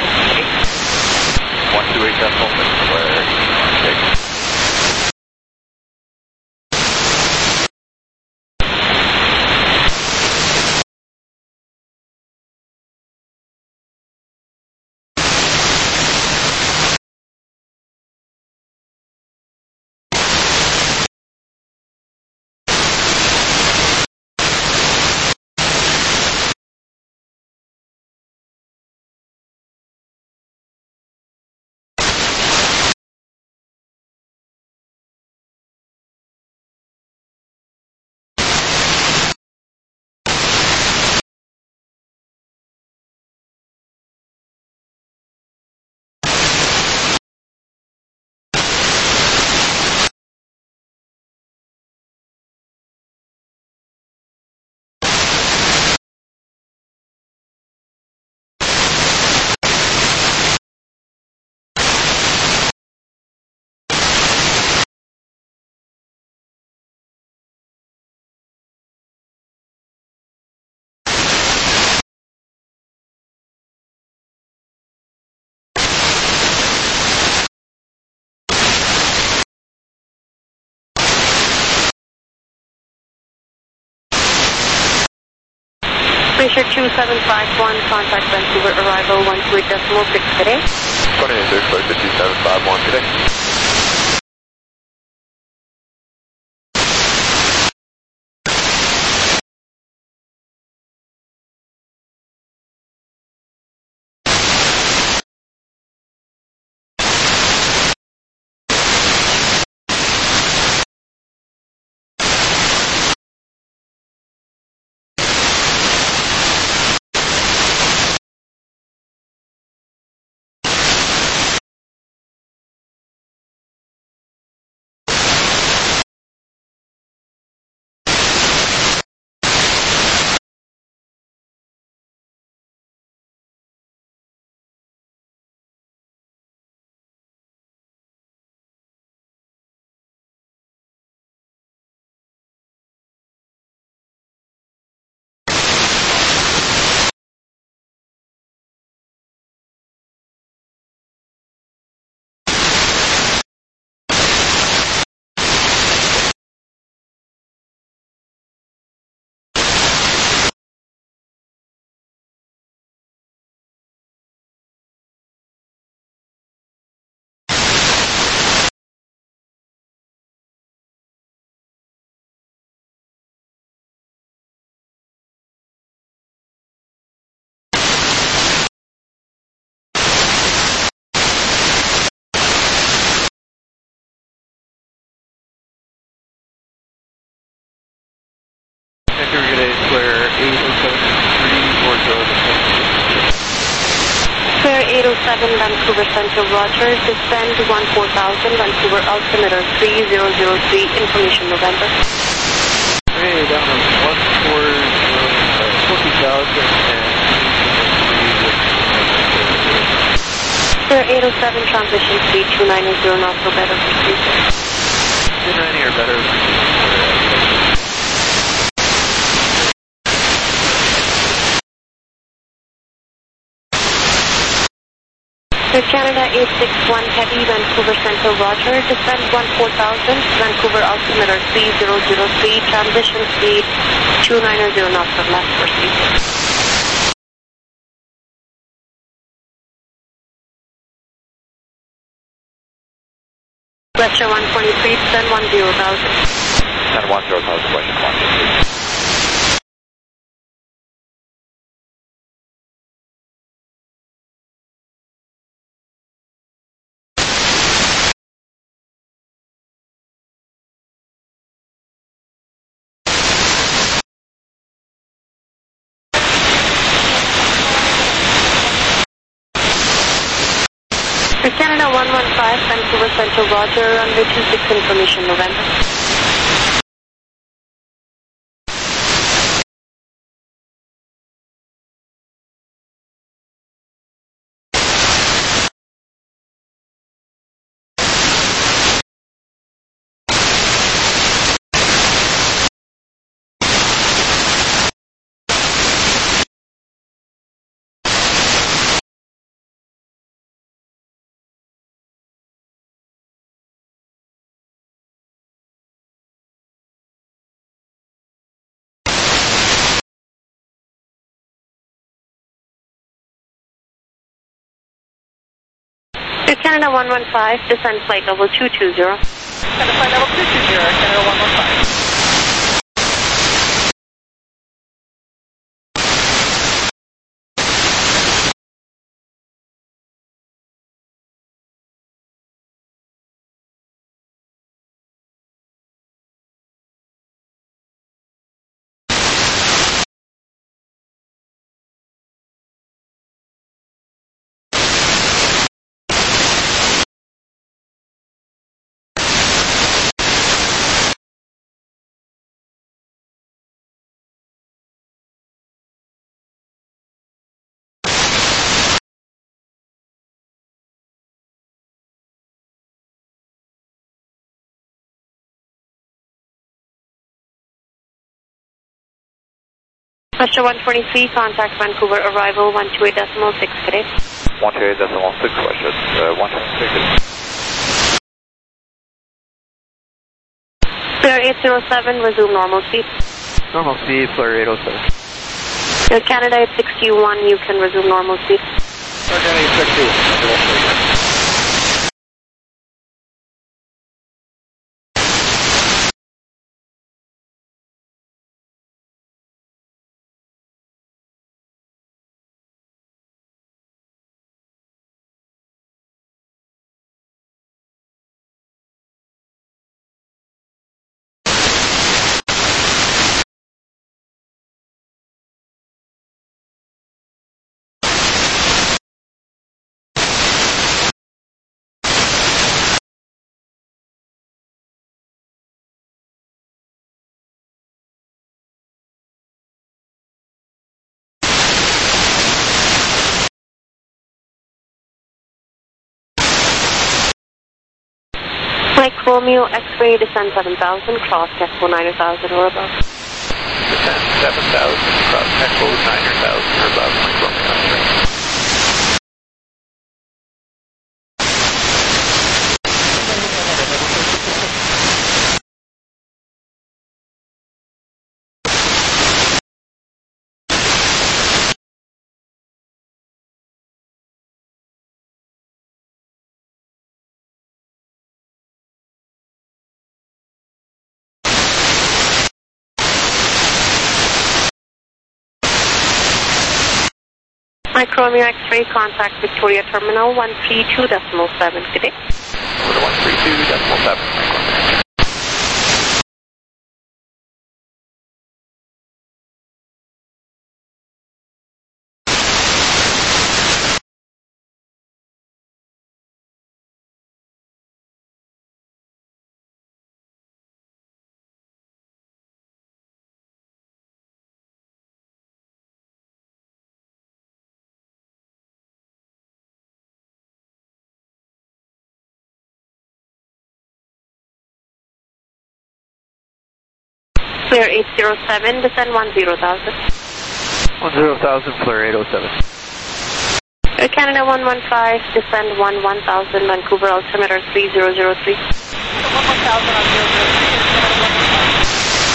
128.6. Glacier 2751, contact Vancouver arrival 128.6 today. 28, Glacier 2751 today. Clear 807 Vancouver Center, Roger. Descend 14,000, Vancouver altimeter 3003, information November. Hey, down on 14,000 and Clear 807, transition speed 290 knots or better for 290 or better. Air Canada 861 Heavy, Vancouver Central, Roger. Descend 14,000, Vancouver altimeter 3003, transition speed 290 knots or less, proceed. Western 123, descend 10,000. Descend 10,000, Western 123. Air Canada 115, Vancouver Central, Roger, runway 26 information, November. Air Canada 115, descend flight level 220. Descend flight level 220, Air Canada 115. Western 123, contact Vancouver, arrival 128.6 today. 128.6, Western 126. Clear 807, resume normal speed. Normal speed, Fleur 807. Air Canada 861, you can resume normal speed. Air Canada 861. Mike Romeo, X-ray, descend 7,000, cross Echo 9,000 or above. Descend 7,000, cross Echo 9,000 or above, Mike Romeo X-ray. Mike Romeo X-ray, contact Victoria Terminal 132.7, good day. Over to 132.7, Mike Romeo. Clear 807, descend 10,000. 10,000, Fleur 807. Okay. Canada 115, descend 1000, Vancouver altimeter 3003. 1000 on 003, Canada 115.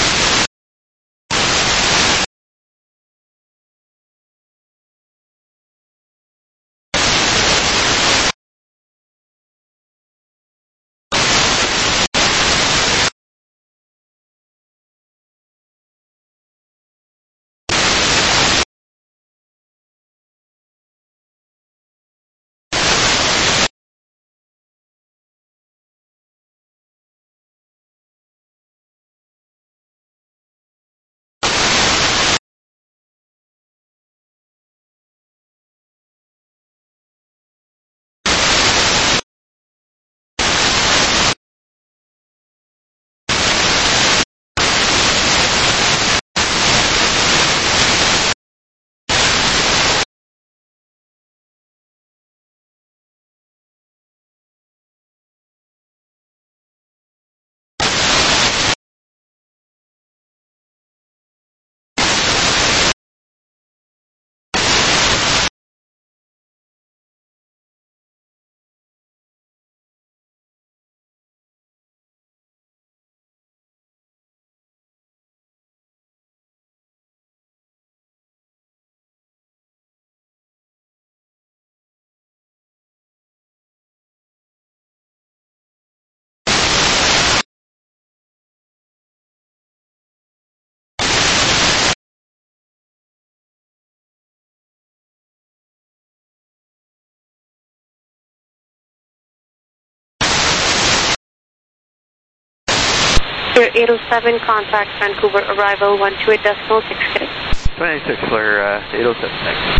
Clear 807, contact Vancouver, arrival 128.6 today. 26 for 807, thanks.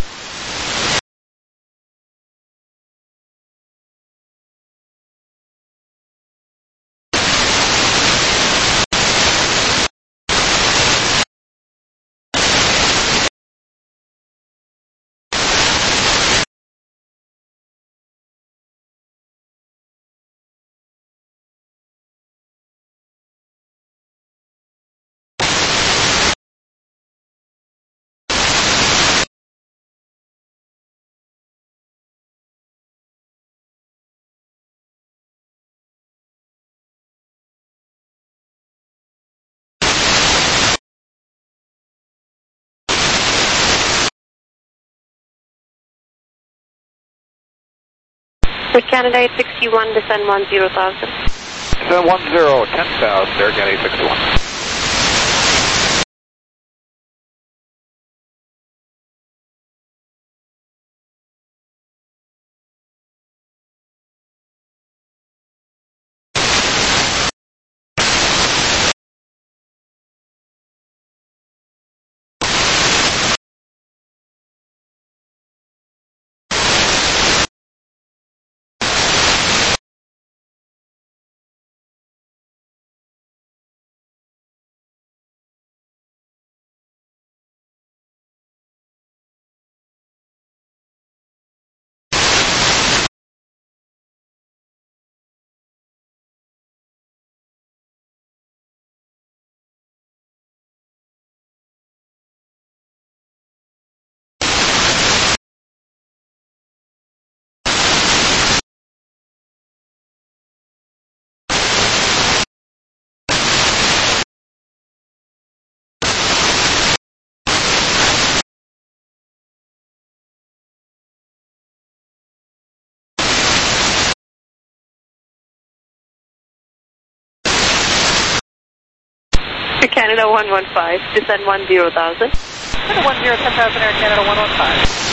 For Canada 861, descend 10,000. Descend 10,000, Air Canada 861. Canada 115, descend 10,000. Canada 10,000, Air Canada 115.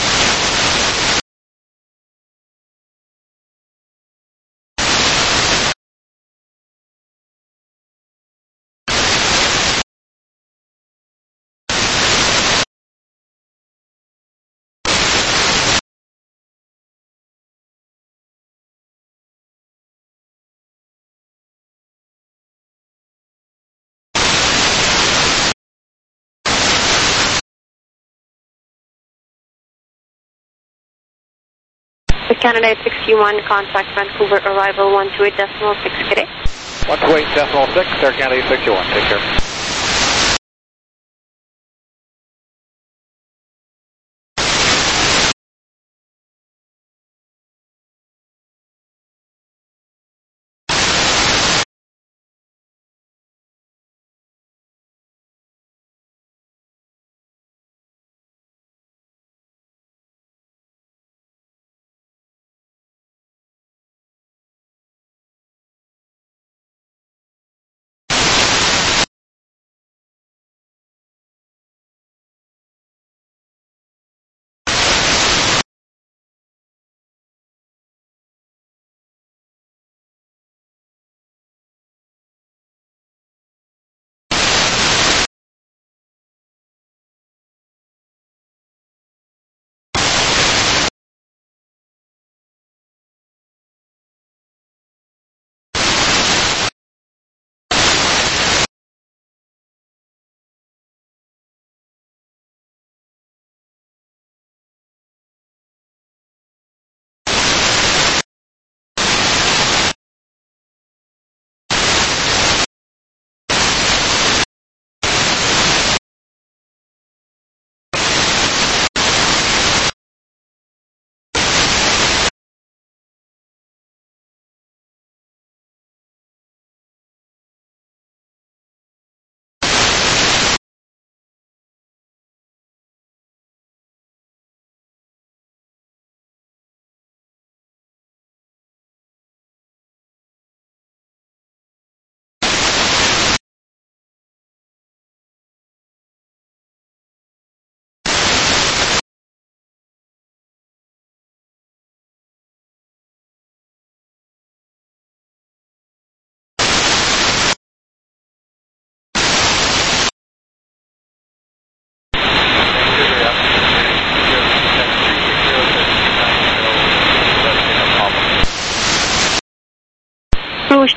Canada 861, contact Vancouver, arrival 128.6 today. 128.6, Air Canada 861, take care.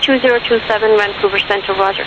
2027 Vancouver Center, roger.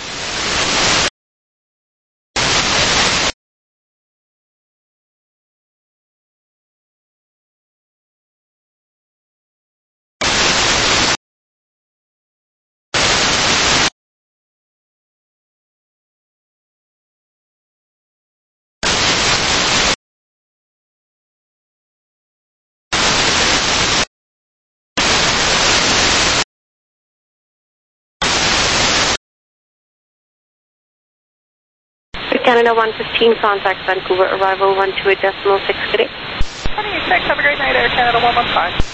Canada 115, contact Vancouver, arrival 128.6, good day. 26, have a great night, Air Canada 115.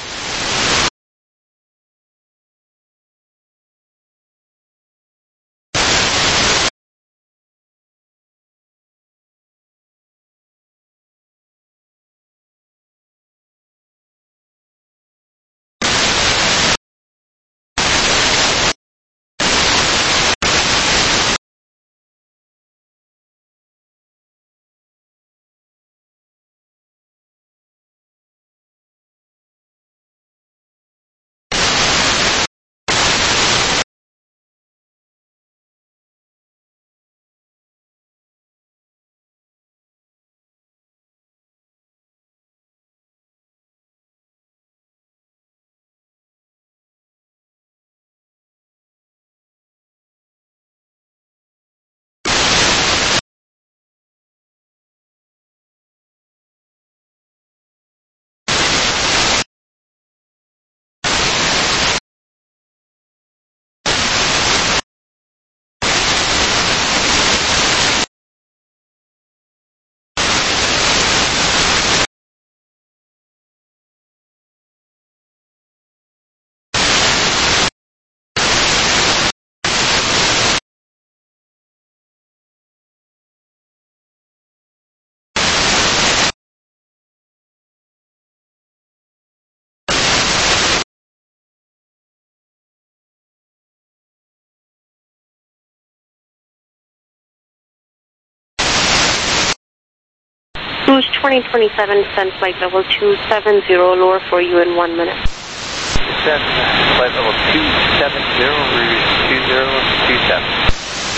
Cruise 2027, descend flight level 270, lower for you in 1 minute. Descend flight level 270, route 2027.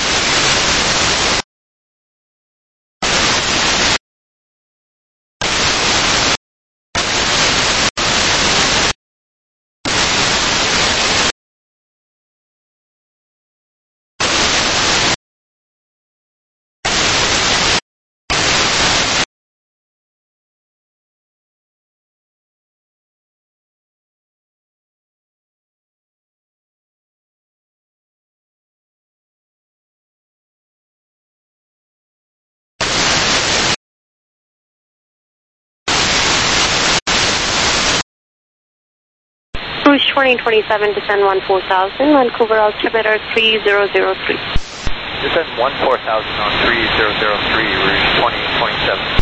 Cruise 2027, descend 14,000, Vancouver altimeter 3003. Descend 14,000 on 3003, route 2027.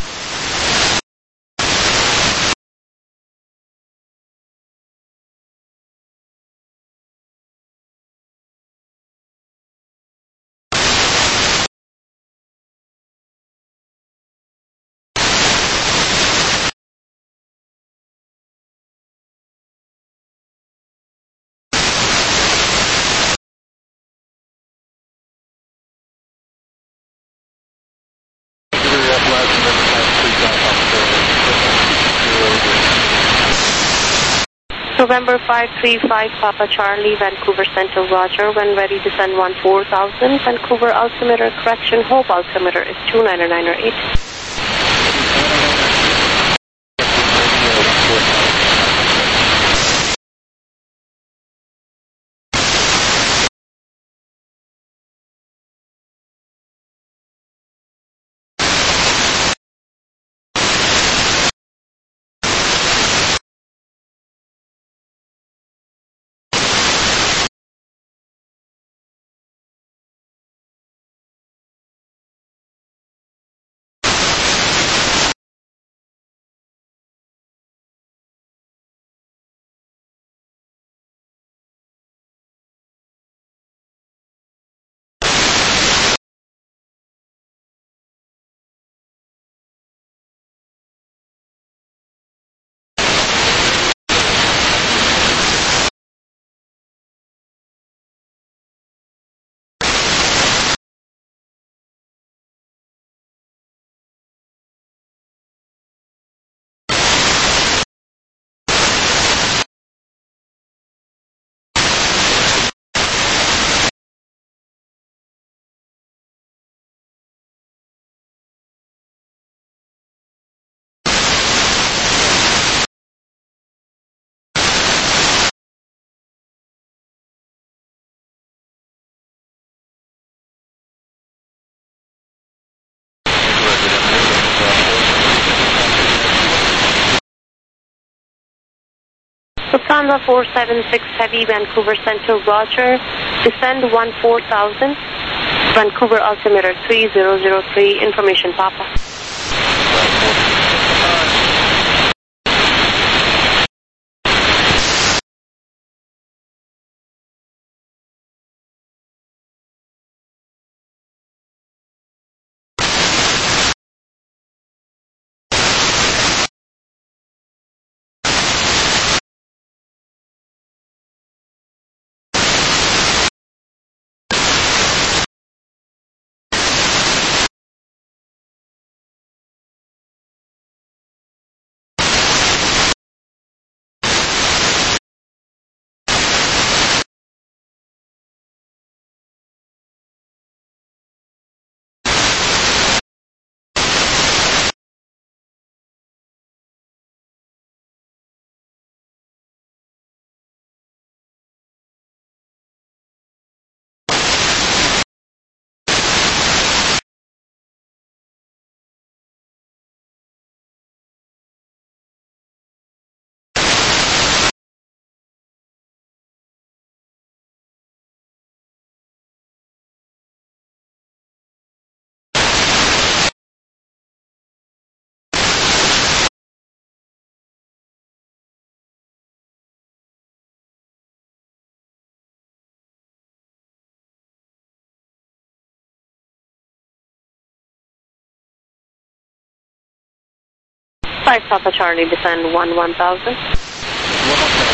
November 535, Papa Charlie, Vancouver Center, roger. When ready, descend 14,000, Vancouver altimeter, correction, Hope altimeter is 29908. Lufthansa 476 Heavy, Vancouver Center, Roger. Descend 14,000. Vancouver altimeter 3003. Information Papa. Five Papa Charlie, descend 11,000.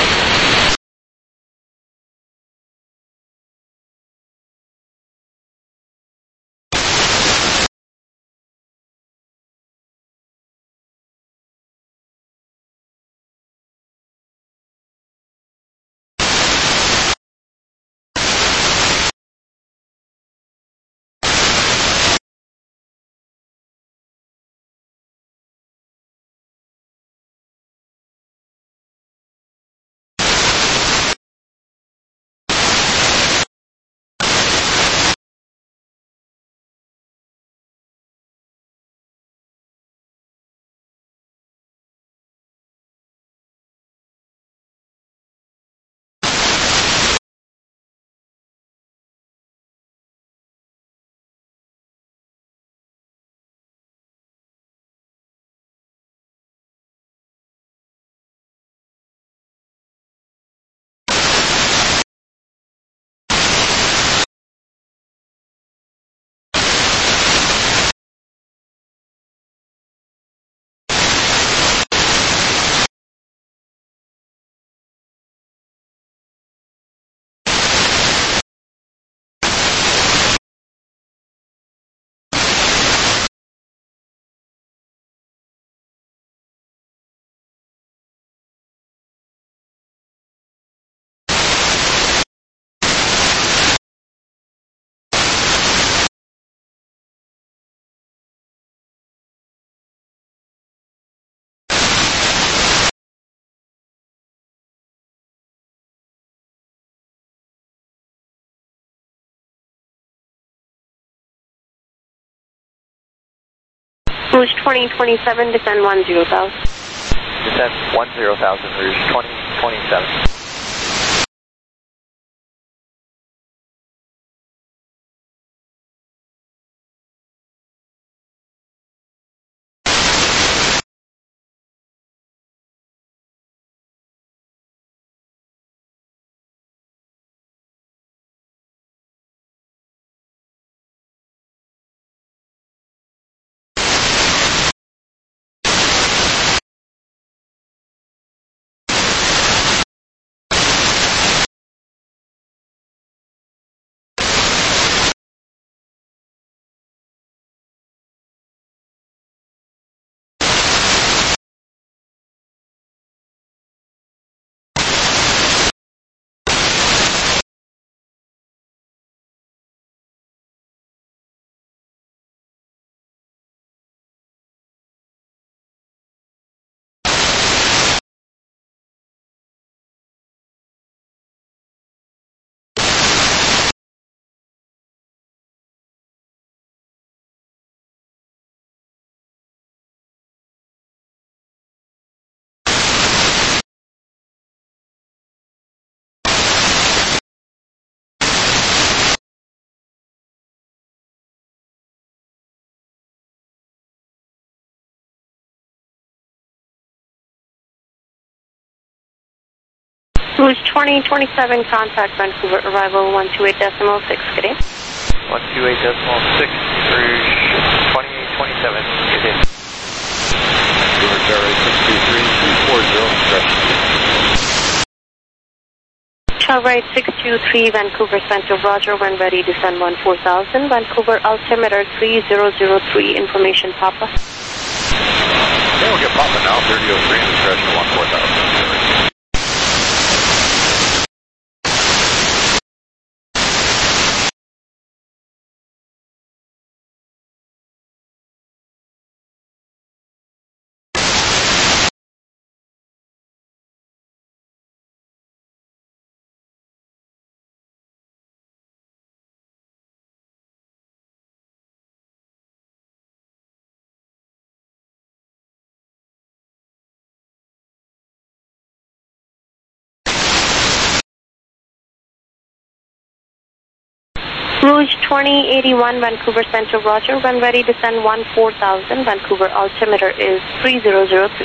Rouge 2027, descend 10,000. Descend 10,000, Rouge 2027. Rouge 2027, contact Vancouver, arrival 128.6, good day. 128.6, Rouge 2027, good day. Vancouver, Charlie 623, 340, Charlie 623, Vancouver Center, roger, when ready, descend 14000, Vancouver altimeter 3003, information Papa. Okay, we'll get Papa now, 3003, discretion 14000. Rouge 2081, Vancouver Center, roger, when ready, descend 14000, Vancouver altimeter is 3003.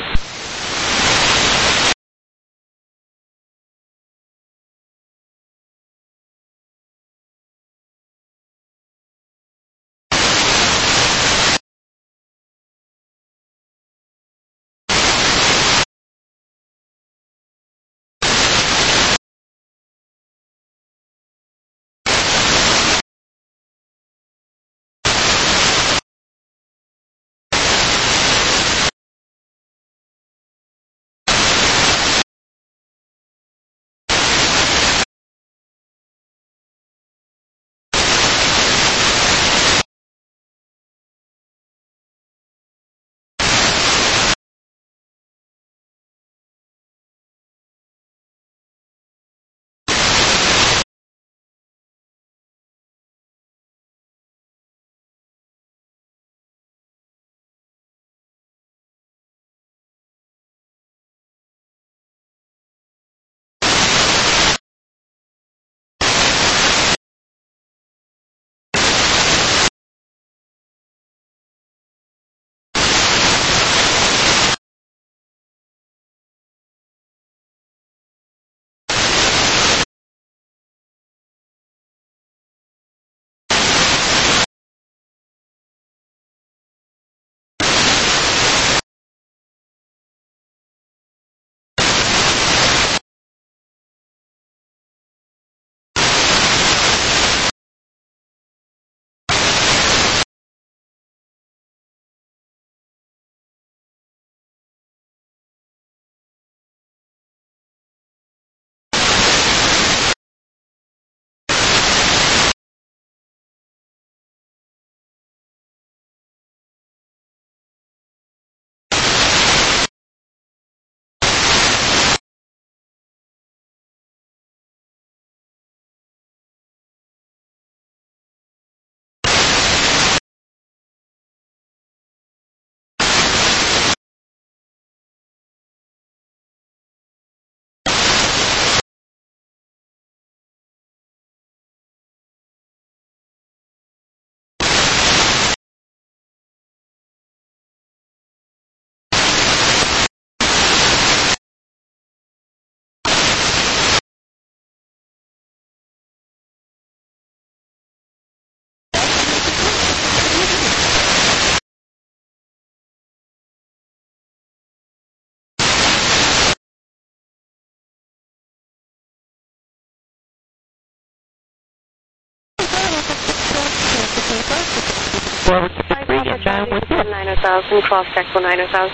Radio down with you. 9000, cross deck for 9000. Yeah,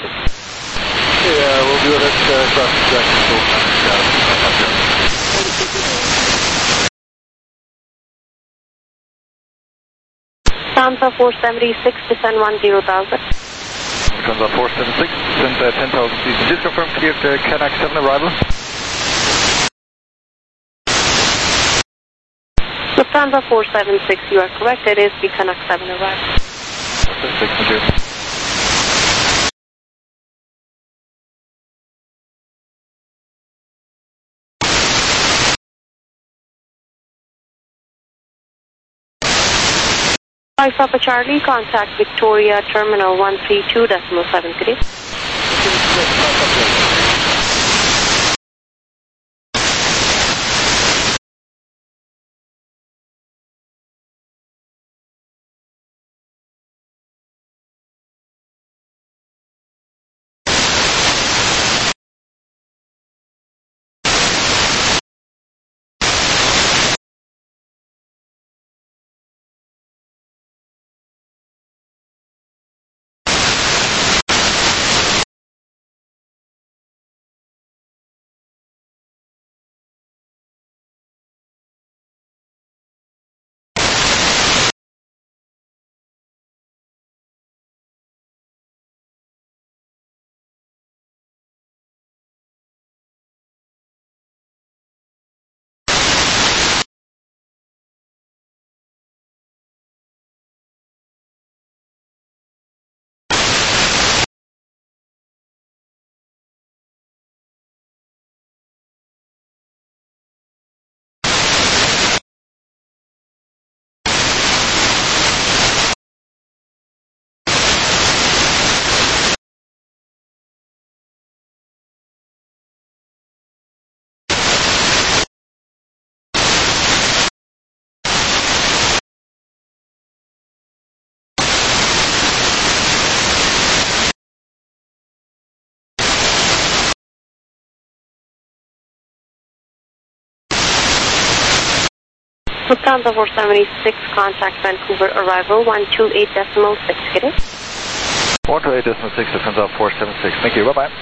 we'll do it at cross deck until 9000. Stanza 476, descend 10,000. Lufthansa 476, send 10,000 feet. Just confirm clear to Canuck 7 arrival. Lufthansa 476, you are correct. It is the Canuck 7 arrival. 476, thank you. Papa Charlie, contact Victoria Terminal 132.7, good day. Lufthansa 476, contact Vancouver arrival 128.6, get it? 128.6, Lufthansa 476, thank you, bye-bye.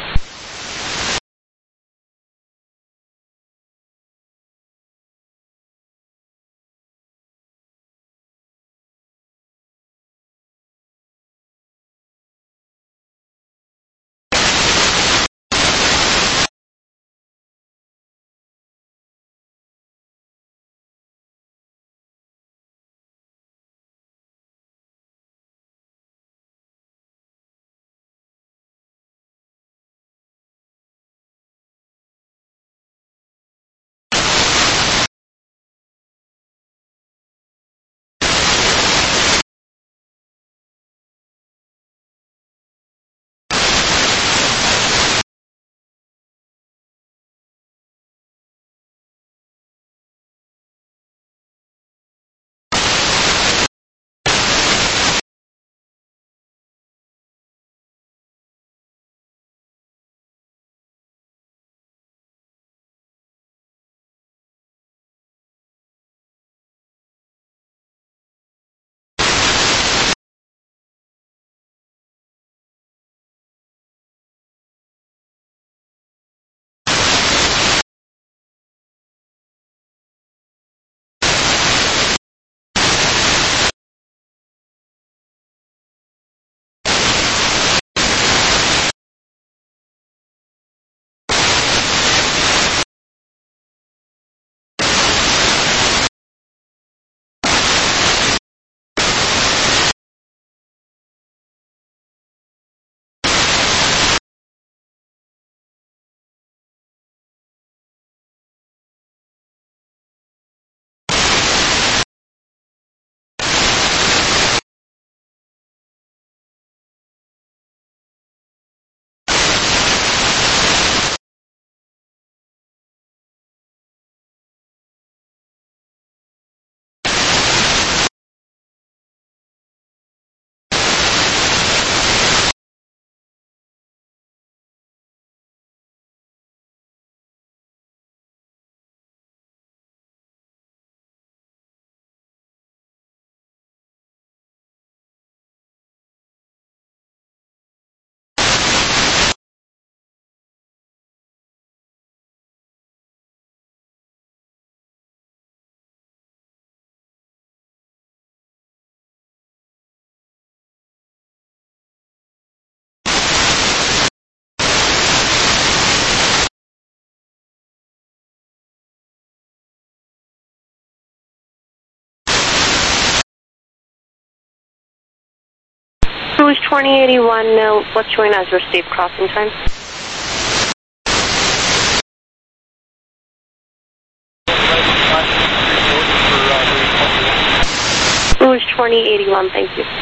Cruise 2081, what's showing as your safe crossing time? Cruise 2081, thank you.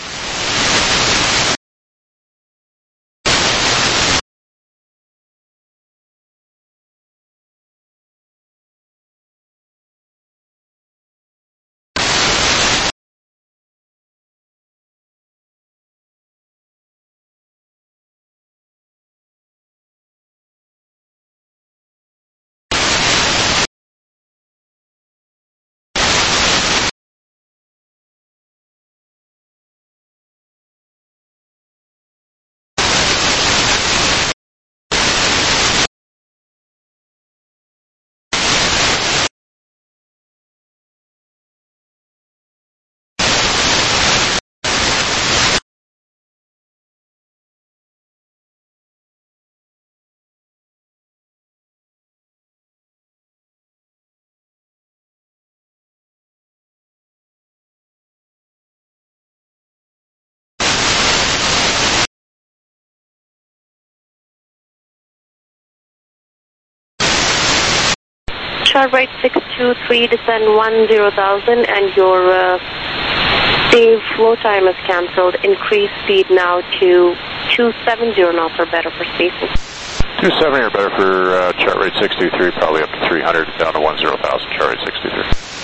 Chart right 623, descend 10,000, and your save flow time is cancelled. Increase speed now to 270 knots or better for spacing. 270 or better for chart rate 623, probably up to 300, down to 10,000, chart rate 623.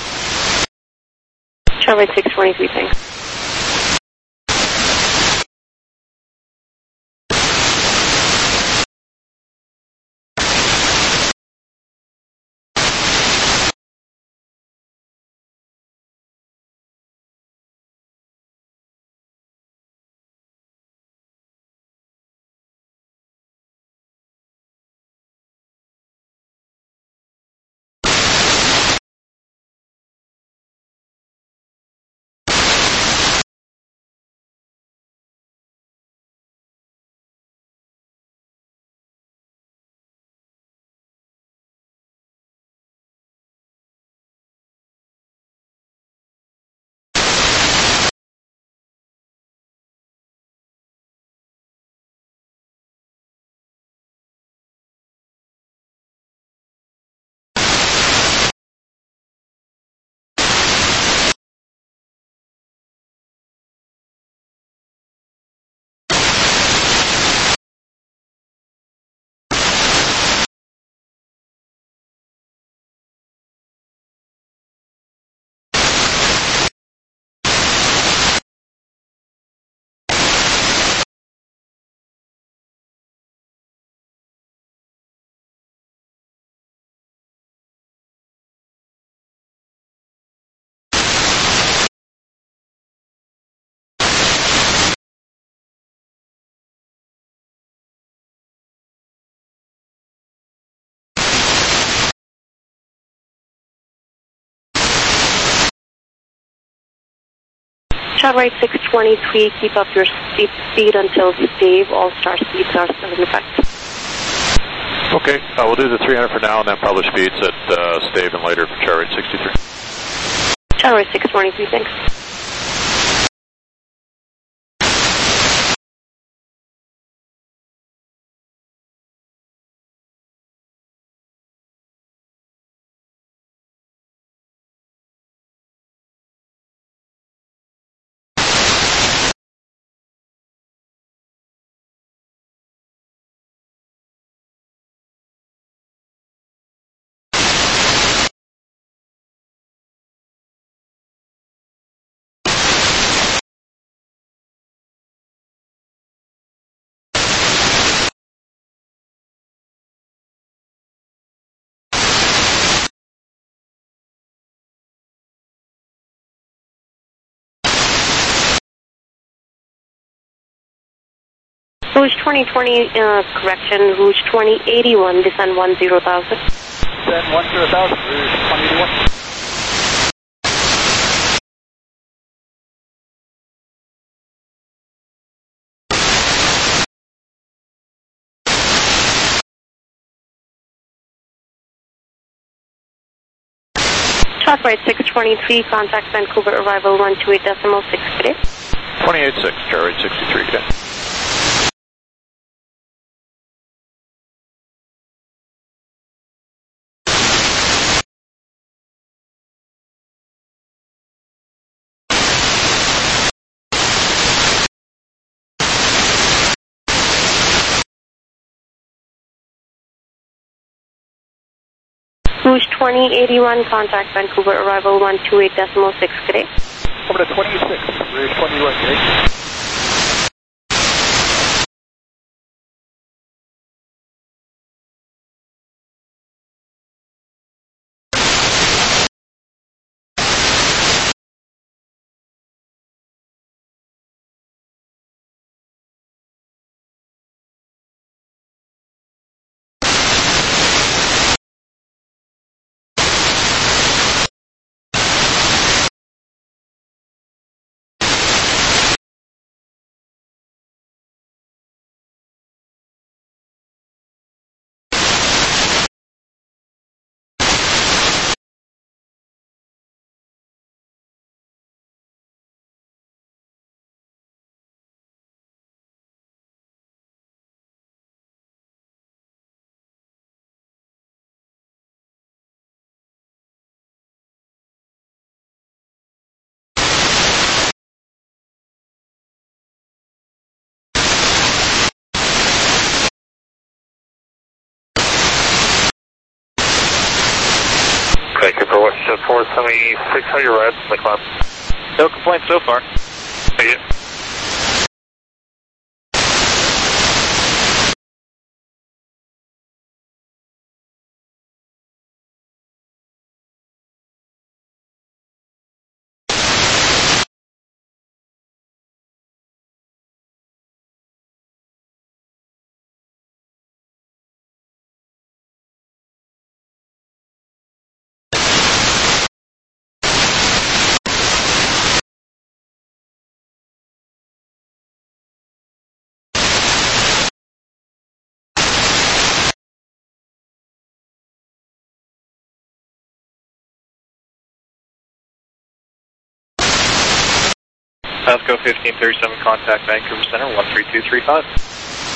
Chart rate 623, thanks. Chart right 623, keep up your speed until stave. All star speeds are still in effect. Okay, we'll do the 300 for now and then publish speeds at stave and later for chart rate 63. Chart right 623, thanks. Rouge 2020, correction, Rouge 2081, descend 10,000. Descend 10,000, Rouge 2081. Chart right 623, contact Vancouver, arrival 128.6 today. 28.6, chart rate 63, good day. Rouge 2081, contact Vancouver, arrival 128.6 today. Over to 26, Rouge 21, great. Thank you for Western 476, how are your rides in the cloud? No complaints so far. Thank you. Pasco 1537, contact Vancouver Center 13235.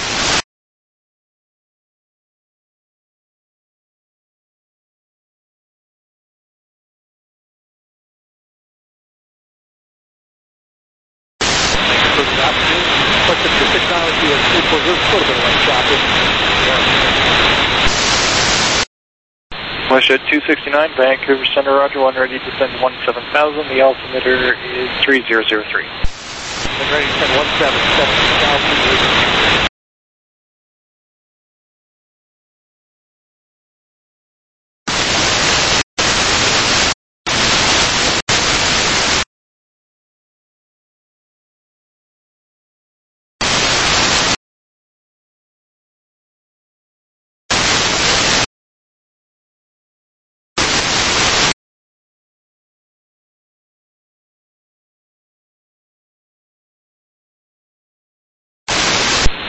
But the new technology is equal, there's a little bit of like shopping. Western 269, Vancouver Center, Roger, 1 ready to send 17,000. The altimeter is 3003. And ready to send 17,000.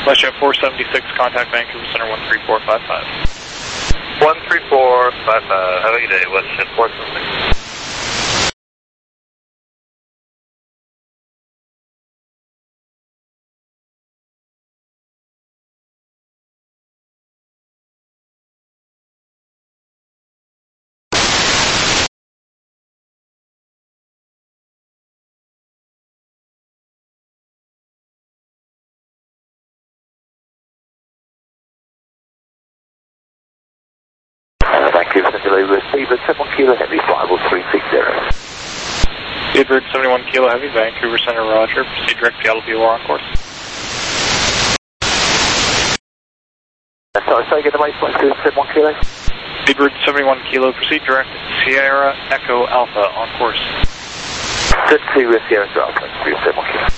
Westjet 476, contact Vancouver Center 13455. 13455, have a good day, Westjet 476. Vancouver Center with Speedbird 71 Kilo Heavy, flyable 360. Speedbird 71 Kilo Heavy, Vancouver Center, roger. Proceed direct to LBO on course. Sorry, get the right point, 71 Kilo. Speedbird 71 Kilo, proceed direct Sierra Echo Alpha on course. Set to Sierra Alpha, 71 Kilo.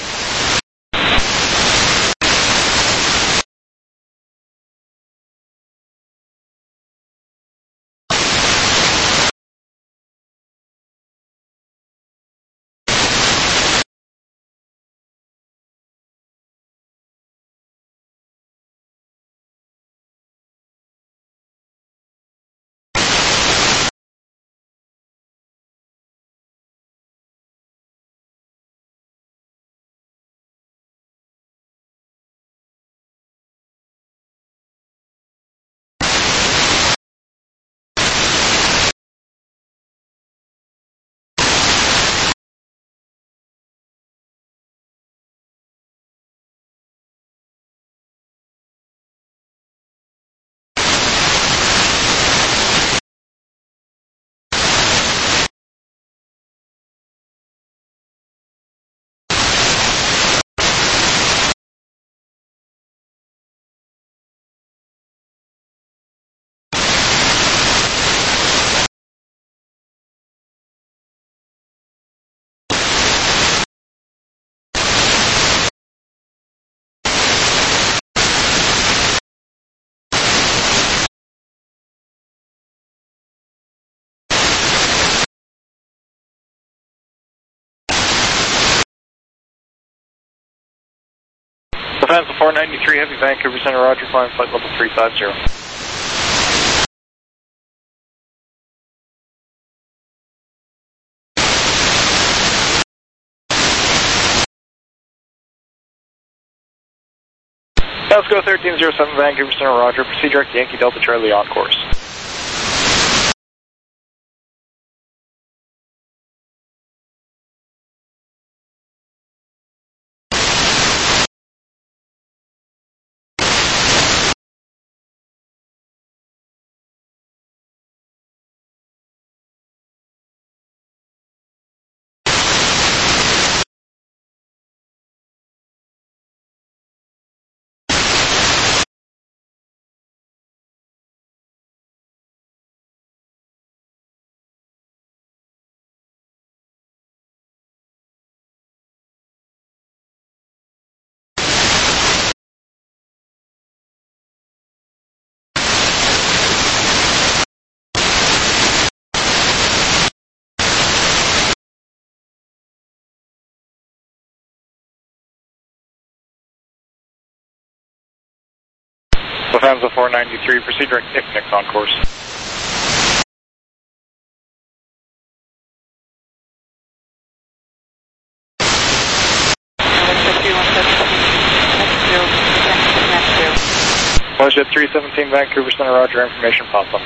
Lufthansa 493 Heavy, Vancouver Center, roger, flying flight level 350. Let's go 1307 Vancouver Center, roger. Proceed direct to Yankee Delta Charlie on course. Lufthansa 493, proceed direct to Ipnix on course. Westjet 317 Vancouver Center, roger, information Papa.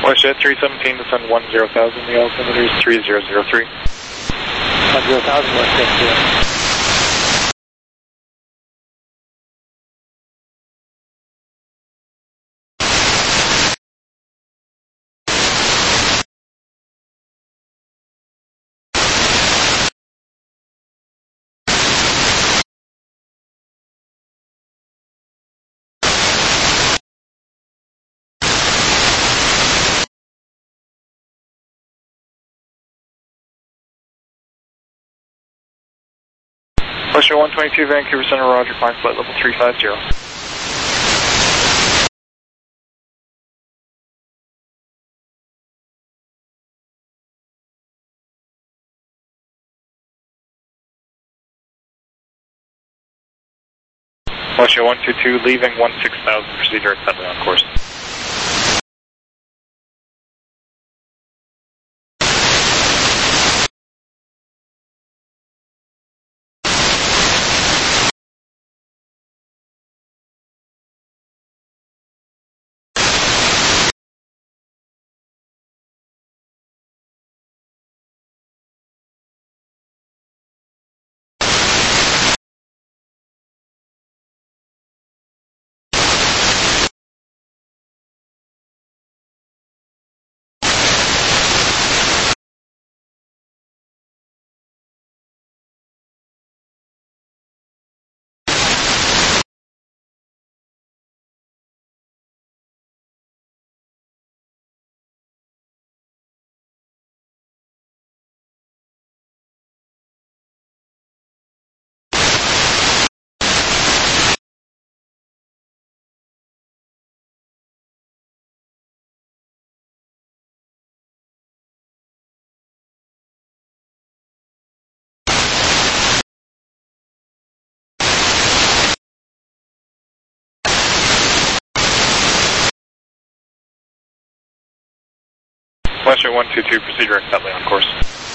WestJet 317, descend 10,000, the altimeter is 3003. 10,000, WestJet 2. WestJet 122, Vancouver Center, Roger, climb flight level 350. WestJet 122, leaving 16,000, procedure accepted on course. WestJet 122, procedure accepted on course.